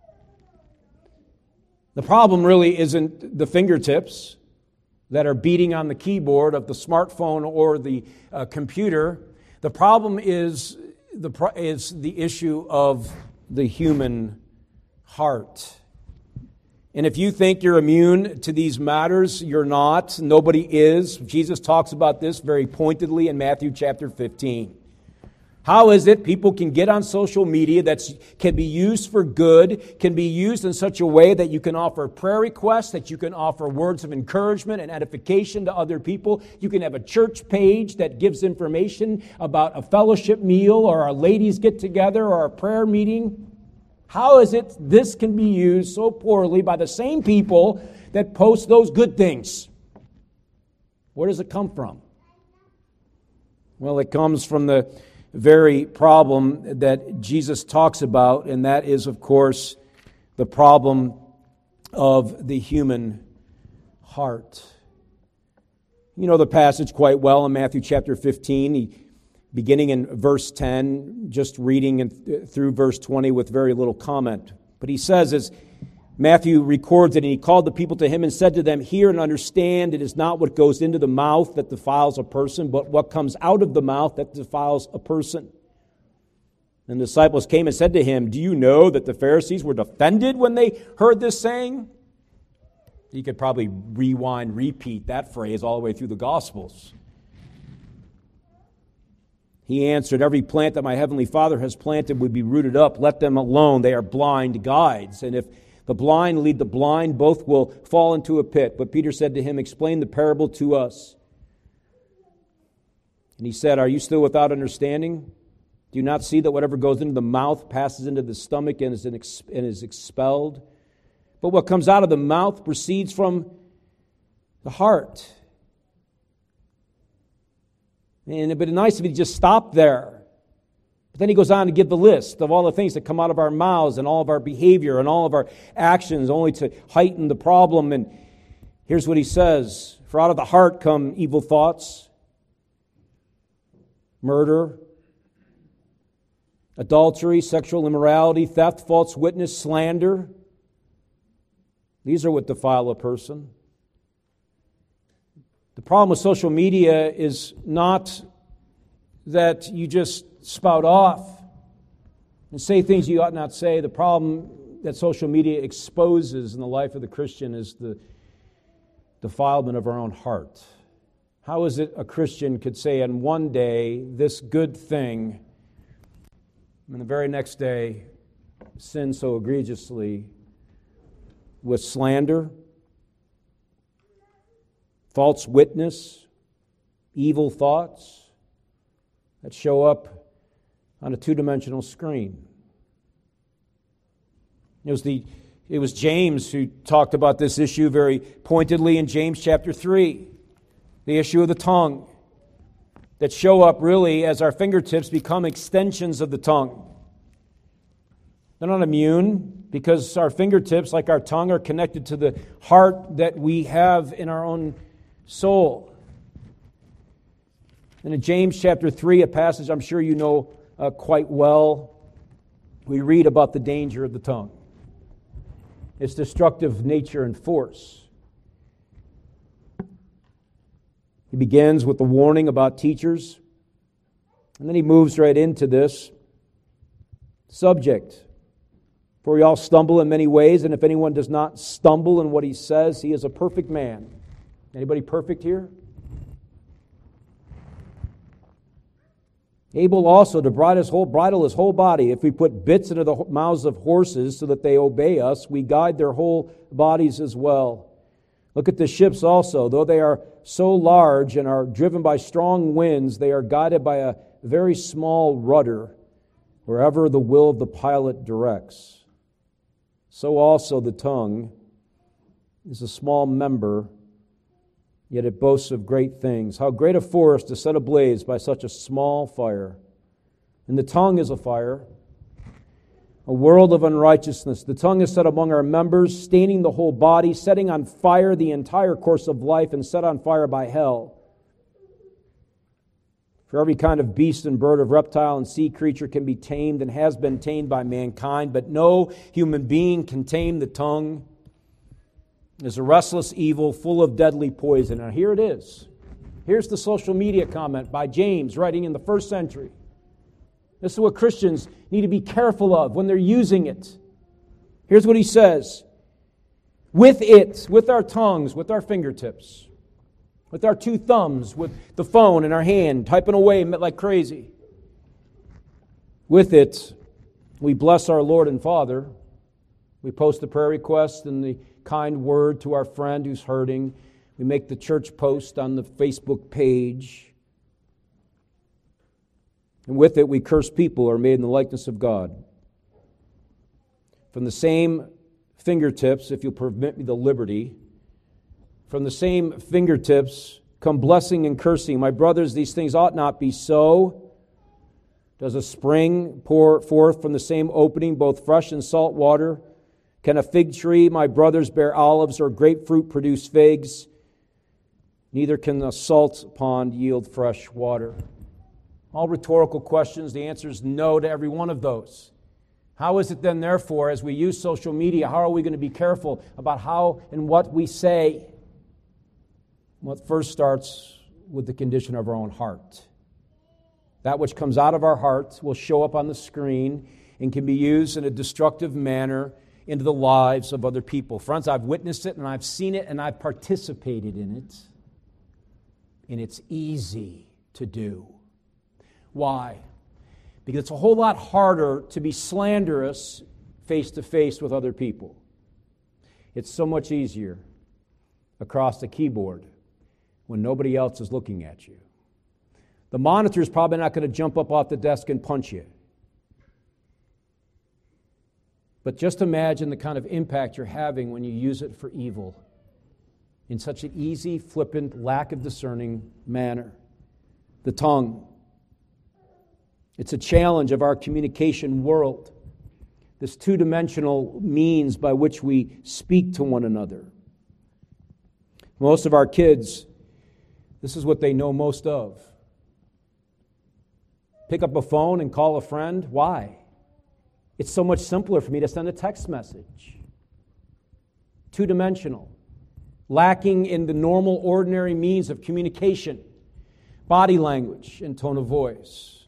The problem really isn't the fingertips that are beating on the keyboard of the smartphone or the uh, computer. The problem is the is the issue of the human heart. And if you think you're immune to these matters, you're not. Nobody is. Jesus talks about this very pointedly in Matthew chapter fifteen. How is it people can get on social media that can be used for good, can be used in such a way that you can offer prayer requests, that you can offer words of encouragement and edification to other people. You can have a church page that gives information about a fellowship meal or a ladies get together or a prayer meeting. How is it this can be used so poorly by the same people that post those good things? Where does it come from? Well, it comes from the very problem that Jesus talks about, and that is, of course, the problem of the human heart. You know the passage quite well in Matthew chapter fifteen, he, beginning in verse ten, just reading in, through verse twenty with very little comment. But he says, as Matthew records it, and he called the people to him and said to them, "Hear and understand, it is not what goes into the mouth that defiles a person, but what comes out of the mouth that defiles a person." And the disciples came and said to him, "Do you know that the Pharisees were offended when they heard this saying?" You could probably rewind, repeat that phrase all the way through the Gospels. He answered, "Every plant that my heavenly Father has planted would be rooted up. Let them alone. They are blind guides. And if the blind lead the blind, both will fall into a pit." But Peter said to him, "Explain the parable to us." And he said, "Are you still without understanding? Do you not see that whatever goes into the mouth passes into the stomach and is, ex- and is expelled? But what comes out of the mouth proceeds from the heart. And it'd be nice if he just stopped there. But then he goes on to give the list of all the things that come out of our mouths and all of our behavior and all of our actions, only to heighten the problem. And here's what he says: for out of the heart come evil thoughts, murder, adultery, sexual immorality, theft, false witness, slander. These are what defile a person. The problem with social media is not that you just spout off and say things you ought not say. The problem that social media exposes in the life of the Christian is the defilement of our own heart. How is it a Christian could say on one day this good thing, and the very next day sin so egregiously with slander, false witness, evil thoughts that show up on a two-dimensional screen? It was the it was James who talked about this issue very pointedly in James chapter three, the issue of the tongue, that show up really as our fingertips become extensions of the tongue. They're not immune because our fingertips, like our tongue, are connected to the heart that we have in our own soul. And in James chapter three, a passage I'm sure you know uh, quite well, we read about the danger of the tongue, its destructive nature and force. He begins with the warning about teachers, and then he moves right into this subject. For we all stumble in many ways, and if anyone does not stumble in what he says, he is a perfect man. Anybody perfect here? Able also to bridle his whole, bridle his whole body. If we put bits into the mouths of horses so that they obey us, we guide their whole bodies as well. Look at the ships also. Though they are so large and are driven by strong winds, they are guided by a very small rudder wherever the will of the pilot directs. So also the tongue is a small member, yet it boasts of great things. How great a forest is set ablaze by such a small fire. And the tongue is a fire, a world of unrighteousness. The tongue is set among our members, staining the whole body, setting on fire the entire course of life, and set on fire by hell. For every kind of beast and bird, of reptile and sea creature can be tamed and has been tamed by mankind, but no human being can tame the tongue. It is a restless evil full of deadly poison. Now here it is. Here's the social media comment by James, writing in the first century. This is what Christians need to be careful of when they're using it. Here's what he says. With it, with our tongues, with our fingertips, with our two thumbs, with the phone in our hand, typing away like crazy. With it, we bless our Lord and Father. We post the prayer request and the kind word to our friend who's hurting. We make the church post on the Facebook page. And with it, we curse people who are made in the likeness of God. From the same fingertips, if you'll permit me the liberty, from the same fingertips come blessing and cursing. My brothers, these things ought not be so. Does a spring pour forth from the same opening both fresh and salt water? Can a fig tree, my brothers, bear olives, or grapefruit produce figs? Neither can a salt pond yield fresh water. All rhetorical questions. The answer is no to every one of those. How is it then, therefore, as we use social media, how are we going to be careful about how and what we say? Well, it first starts with the condition of our own heart. That which comes out of our hearts will show up on the screen and can be used in a destructive manner into the lives of other people. Friends, I've witnessed it and I've seen it and I've participated in it. And it's easy to do. Why? Because it's a whole lot harder to be slanderous face to face with other people. It's so much easier across the keyboard when nobody else is looking at you. The monitor is probably not going to jump up off the desk and punch you. But just imagine the kind of impact you're having when you use it for evil in such an easy, flippant, lack of discerning manner. The tongue. It's a challenge of our communication world. This two-dimensional means by which we speak to one another. Most of our kids, this is what they know most of. Pick up a phone and call a friend. Why? It's so much simpler for me to send a text message. Two-dimensional. Lacking in the normal, ordinary means of communication. Body language and tone of voice.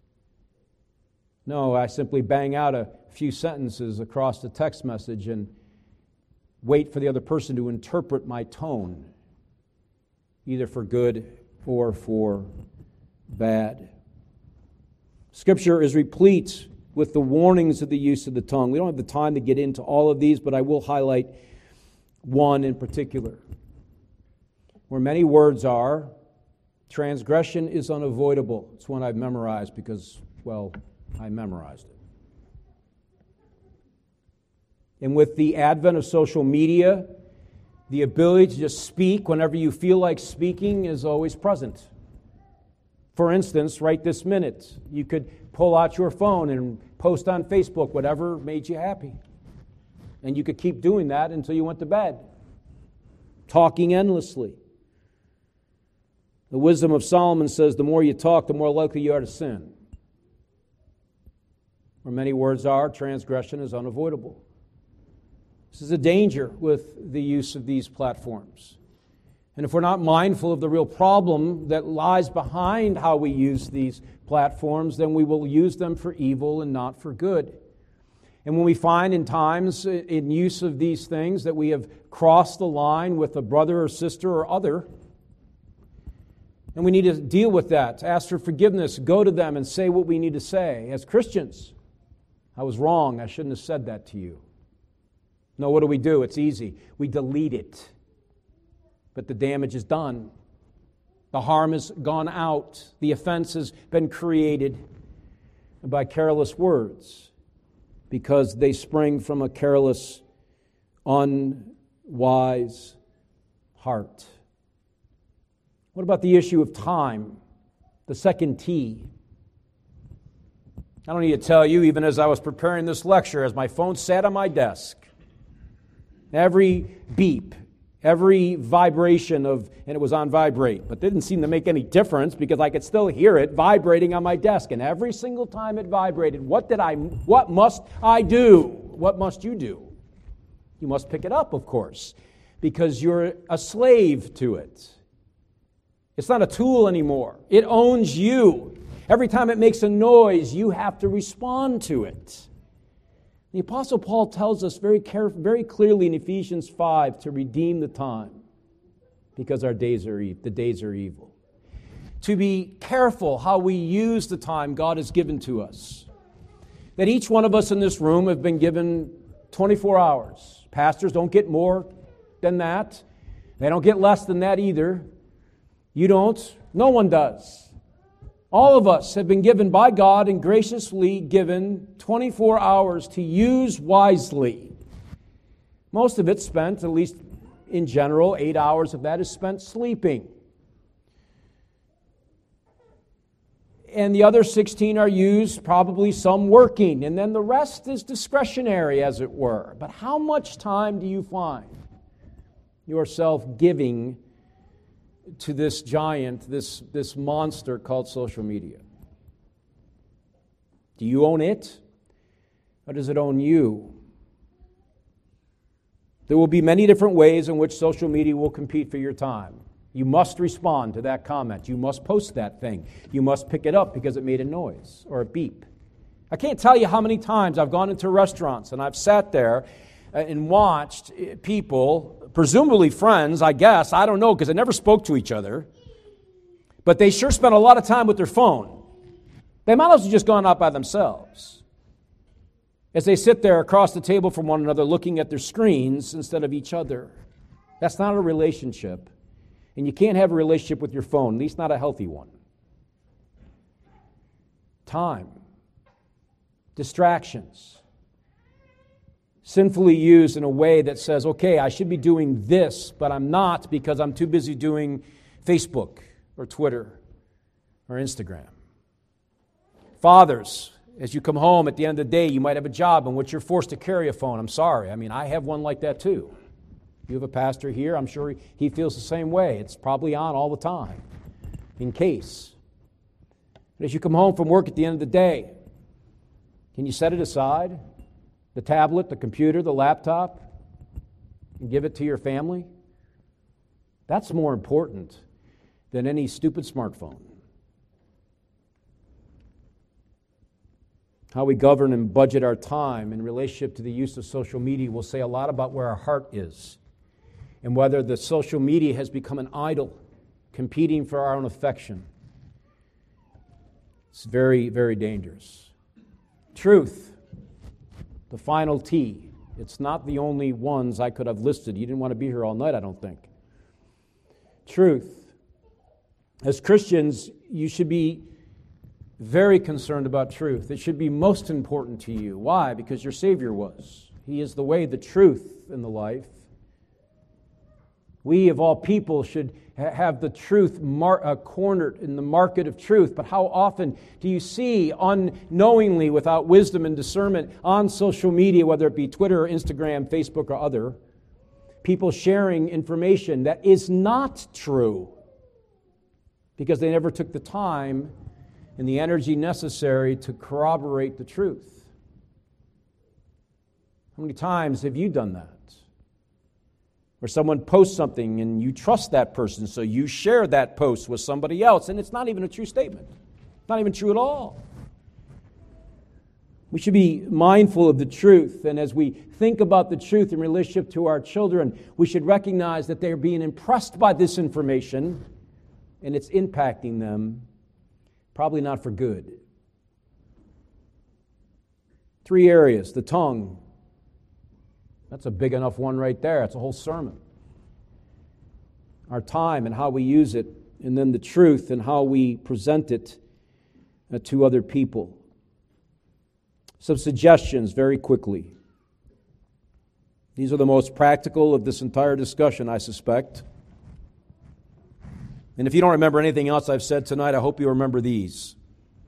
No, I simply bang out a few sentences across the text message and wait for the other person to interpret my tone, either for good or for bad. Scripture is replete with the warnings of the use of the tongue. We don't have the time to get into all of these, but I will highlight one in particular. Where many words are, transgression is unavoidable. It's one I've memorized because, well, I memorized it. And with the advent of social media, the ability to just speak whenever you feel like speaking is always present. For instance, right this minute, you could pull out your phone and post on Facebook whatever made you happy. And you could keep doing that until you went to bed, talking endlessly. The wisdom of Solomon says the more you talk, the more likely you are to sin. Where many words are, transgression is unavoidable. This is a danger with the use of these platforms. And if we're not mindful of the real problem that lies behind how we use these platforms, then we will use them for evil and not for good. And when we find in times in use of these things that we have crossed the line with a brother or sister or other, and we need to deal with that, ask for forgiveness, go to them and say what we need to say. As Christians, I was wrong, I shouldn't have said that to you. No, what do we do? It's easy. We delete it. But the damage is done. The harm has gone out. The offense has been created by careless words because they spring from a careless, unwise heart. What about the issue of time? The second T. I don't need to tell you, even as I was preparing this lecture, as my phone sat on my desk, every beep, every vibration of, and it was on vibrate, but didn't seem to make any difference because I could still hear it vibrating on my desk. And every single time it vibrated, what did I, what must I do? What must you do? You must pick it up, of course, because you're a slave to it. It's not a tool anymore. It owns you. Every time it makes a noise, you have to respond to it. The Apostle Paul tells us very care, very clearly in Ephesians five to redeem the time because our days are e- the days are evil. To be careful how we use the time God has given to us. That each one of us in this room have been given twenty-four hours. Pastors don't get more than that. They don't get less than that either. You don't. No one does. All of us have been given by God and graciously given twenty-four hours to use wisely. Most of it's spent, at least in general, eight hours of that is spent sleeping. And the other sixteen are used, probably some working, and then the rest is discretionary, as it were. But how much time do you find yourself giving to this giant, this, this monster called social media? Do you own it? Or does it own you? There will be many different ways in which social media will compete for your time. You must respond to that comment. You must post that thing. You must pick it up because it made a noise or a beep. I can't tell you how many times I've gone into restaurants and I've sat there and watched people, presumably friends, I guess, I don't know, because they never spoke to each other, but they sure spent a lot of time with their phone. They might as well just gone out by themselves as they sit there across the table from one another looking at their screens instead of each other. That's not a relationship, and you can't have a relationship with your phone, at least not a healthy one. time, distractions, sinfully used in a way that says, okay, I should be doing this, but I'm not because I'm too busy doing Facebook or Twitter or Instagram. Fathers, as you come home at the end of the day, you might have a job in which you're forced to carry a phone. I'm sorry. I mean, I have one like that too. You have a pastor here, I'm sure he feels the same way. It's probably on all the time, in case. And as you come home from work at the end of the day, can you set it aside? The tablet, the computer, the laptop, and give it to your family? That's more important than any stupid smartphone. How we govern and budget our time in relationship to the use of social media will say a lot about where our heart is and whether the social media has become an idol, competing for our own affection. It's very, very dangerous. Truth, the final T. It's not the only ones I could have listed. You didn't want to be here all night, I don't think. Truth. As Christians, you should be very concerned about truth. It should be most important to you. Why? Because your Savior was. He is the way, the truth, and the life. We, of all people, should ha- have the truth mar- uh, cornered in the market of truth. But how often do you see, unknowingly, without wisdom and discernment, on social media, whether it be Twitter or Instagram, Facebook or other, people sharing information that is not true because they never took the time and the energy necessary to corroborate the truth? How many times have you done that? Where someone posts something and you trust that person, so you share that post with somebody else, and it's not even a true statement. It's not even true at all. We should be mindful of the truth, and as we think about the truth in relationship to our children, we should recognize that they are being impressed by this information, and it's impacting them, probably not for good. Three areas: the tongue. That's a big enough one right there. It's a whole sermon. Our time and how we use it, and then the truth and how we present it uh, to other people. Some suggestions very quickly. These are the most practical of this entire discussion, I suspect. And if you don't remember anything else I've said tonight, I hope you remember these.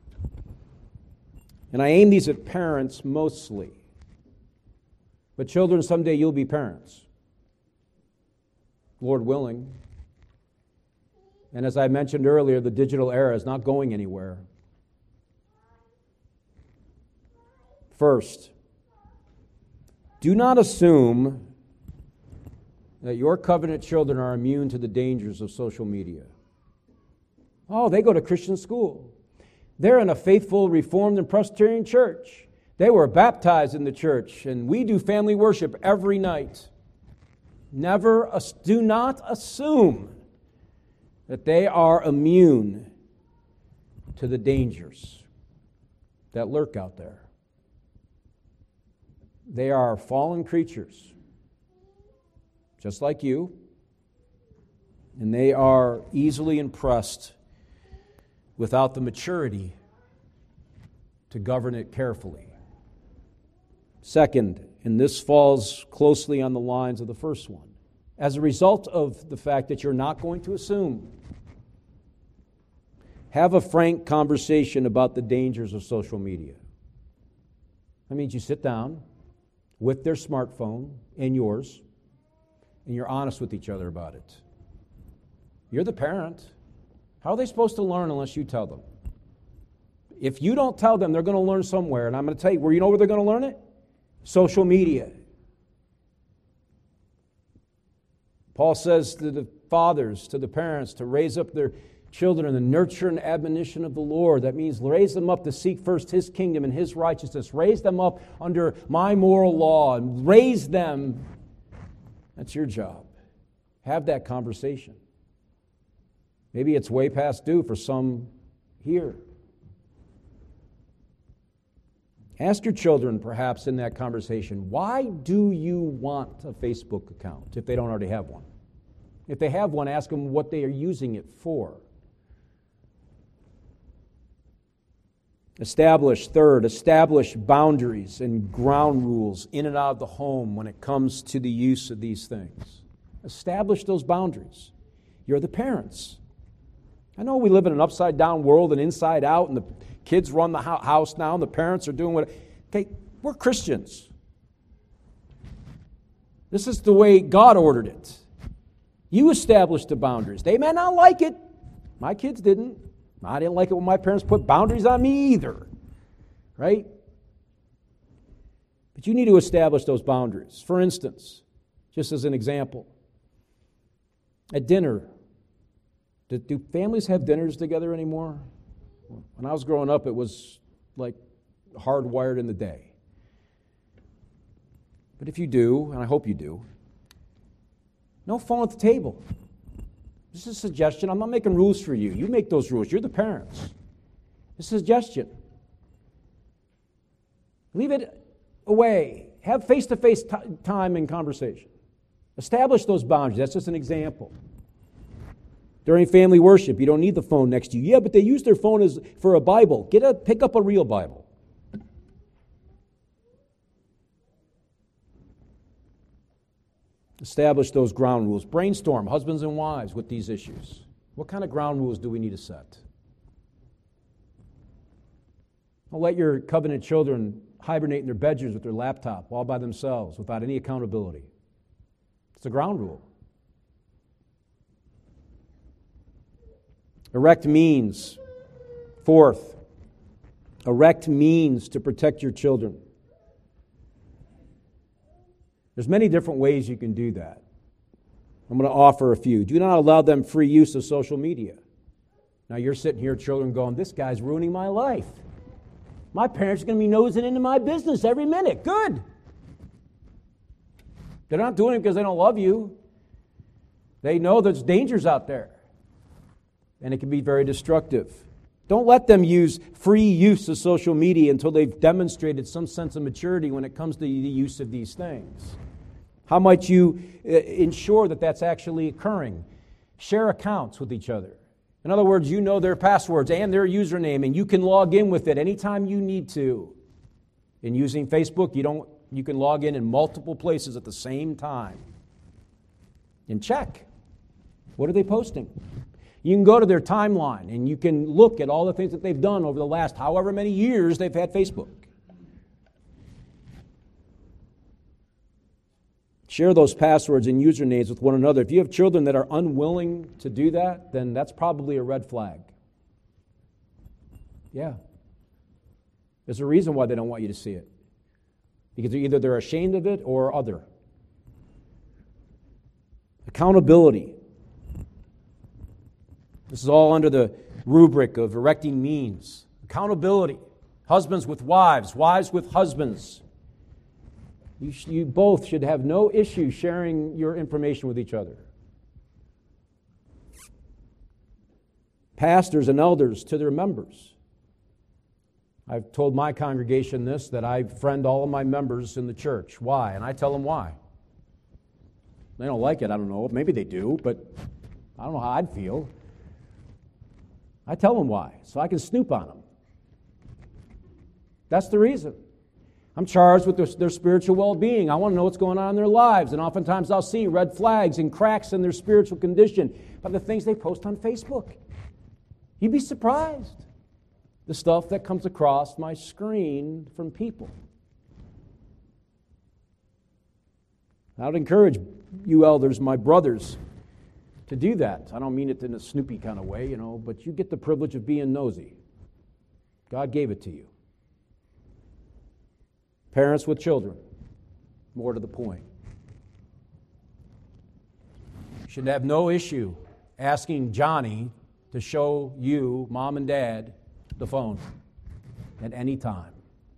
And I aim these at parents mostly. But children, someday you'll be parents, Lord willing. And as I mentioned earlier, the digital era is not going anywhere. First, do not assume that your covenant children are immune to the dangers of social media. Oh, they go to Christian school. They're in a faithful, Reformed, and Presbyterian church. They were baptized in the church, and we do family worship every night. Never, do not assume that they are immune to the dangers that lurk out there. They are fallen creatures, just like you, and they are easily impressed without the maturity to govern it carefully. Second, and this falls closely on the lines of the first one, as a result of the fact that you're not going to assume, have a frank conversation about the dangers of social media. That means you sit down with their smartphone and yours, and you're honest with each other about it. You're the parent. How are they supposed to learn unless you tell them? If you don't tell them, they're going to learn somewhere, and I'm going to tell you, where you know where they're going to learn it? Social media. Paul says to the fathers, to the parents, to raise up their children in the nurture and admonition of the Lord. That means raise them up to seek first His kingdom and His righteousness. Raise them up under my moral law and raise them. That's your job. Have that conversation. Maybe it's way past due for some here. Ask your children, perhaps, in that conversation, why do you want a Facebook account if they don't already have one? If they have one, ask them what they are using it for. Establish, third, establish boundaries and ground rules in and out of the home when it comes to the use of these things. Establish those boundaries. You're the parents. I know we live in an upside-down world and inside out, and the kids run the house now, and the parents are doing what... Okay, we're Christians. This is the way God ordered it. You establish the boundaries. They may not like it. My kids didn't. I didn't like it when my parents put boundaries on me either. Right? But you need to establish those boundaries. For instance, just as an example, at dinner, do, do families have dinners together anymore? When I was growing up, it was like hardwired in the day. But if you do, and I hope you do, no phone at the table. This is a suggestion. I'm not making rules for you. You make those rules. You're the parents. This is a suggestion. Leave it away. Have face-to-face t- time and conversation. Establish those boundaries. That's just an example. During family worship, you don't need the phone next to you. Yeah, but they use their phone as for a Bible. Get a pick up a real Bible. Establish those ground rules. Brainstorm, husbands and wives, with these issues. What kind of ground rules do we need to set? Don't let your covenant children hibernate in their bedrooms with their laptop all by themselves without any accountability. It's a ground rule. Erect means, fourth, erect means to protect your children. There's many different ways you can do that. I'm going to offer a few. Do not allow them free use of social media. Now you're sitting here, children, going, this guy's ruining my life. My parents are going to be nosing into my business every minute. Good. They're not doing it because they don't love you. They know there's dangers out there. And it can be very destructive. Don't let them use free use of social media until they've demonstrated some sense of maturity when it comes to the use of these things. How might you ensure that that's actually occurring? Share accounts with each other. In other words, you know their passwords and their username, and you can log in with it anytime you need to. In using Facebook, you don't. You can log in in multiple places at the same time. And check. What are they posting? You can go to their timeline, and you can look at all the things that they've done over the last however many years they've had Facebook. Share those passwords and usernames with one another. If you have children that are unwilling to do that, then that's probably a red flag. Yeah. There's a reason why they don't want you to see it. Because either they're ashamed of it or other. Accountability. This is all under the rubric of erecting means. Accountability. Husbands with wives, wives with husbands. You, sh- you both should have no issue sharing your information with each other. Pastors and elders to their members. I've told my congregation this, that I friend all of my members in the church. Why? And I tell them why. They don't like it, I don't know. Maybe they do, but I don't know how I'd feel. I tell them why, so I can snoop on them. That's the reason. I'm charged with their, their spiritual well-being. I want to know what's going on in their lives, and oftentimes I'll see red flags and cracks in their spiritual condition by the things they post on Facebook. You'd be surprised, the stuff that comes across my screen from people. I would encourage you elders, my brothers, to do that. I don't mean it in a snoopy kind of way, you know, but you get the privilege of being nosy. God gave it to you. Parents with children, more to the point. You should have no issue asking Johnny to show you, mom and dad, the phone at any time.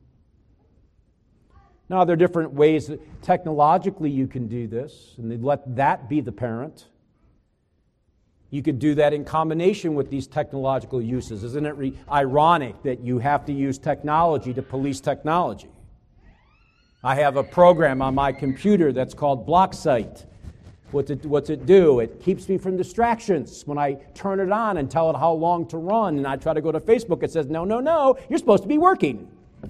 Now, there are different ways that technologically you can do this, and let that be the parent. You could do that in combination with these technological uses. Isn't it re- ironic that you have to use technology to police technology? I have a program on my computer that's called BlockSite, What's it, what's it do? It keeps me from distractions. When I turn it on and tell it how long to run, and I try to go to Facebook, it says, no, no, no, you're supposed to be working.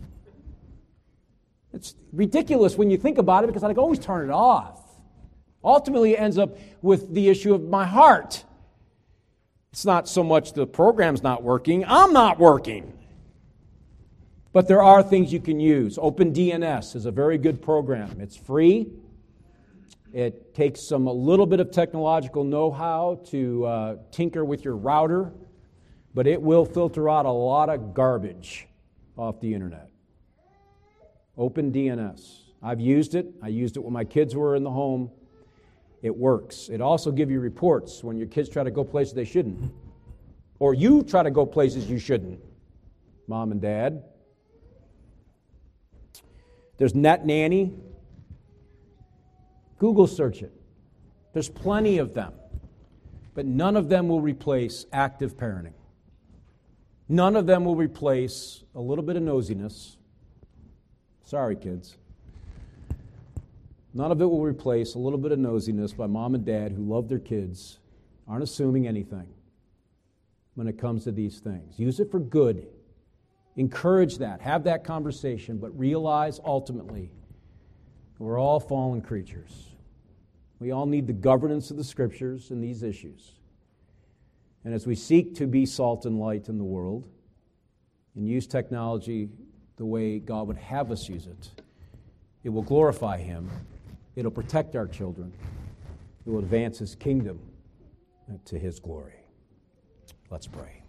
It's ridiculous when you think about it, because I can always turn it off. Ultimately, it ends up with the issue of my heart. It's not so much the program's not working, I'm not working. But there are things you can use. OpenDNS is a very good program. It's free. It takes some a little bit of technological know-how to uh, tinker with your router, but it will filter out a lot of garbage off the internet. OpenDNS. I've used it. I used it when my kids were in the home. It works. It also gives you reports when your kids try to go places they shouldn't. Or you try to go places you shouldn't, Mom and Dad. There's NetNanny. Google search it. There's plenty of them. But none of them will replace active parenting. None of them will replace a little bit of nosiness. Sorry, kids. None of it will replace a little bit of nosiness by mom and dad who love their kids, aren't assuming anything when it comes to these things. Use it for good. Encourage that. Have that conversation, but realize ultimately we're all fallen creatures. We all need the governance of the Scriptures in these issues. And as we seek to be salt and light in the world and use technology the way God would have us use it, it will glorify Him. It'll protect our children. It will advance His kingdom to His glory. Let's pray.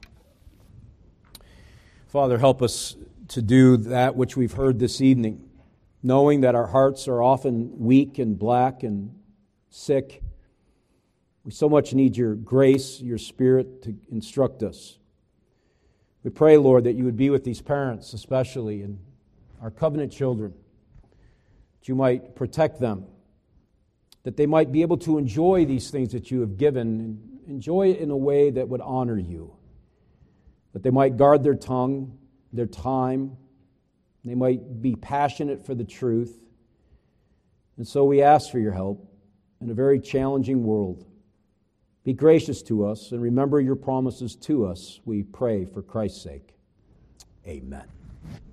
Father, help us to do that which we've heard this evening, knowing that our hearts are often weak and black and sick. We so much need your grace, your Spirit to instruct us. We pray, Lord, that you would be with these parents especially and our covenant children, that you might protect them, that they might be able to enjoy these things that you have given and enjoy it in a way that would honor you, that they might guard their tongue, their time, they might be passionate for the truth. And so we ask for your help in a very challenging world. Be gracious to us and remember your promises to us, we pray for Christ's sake. Amen.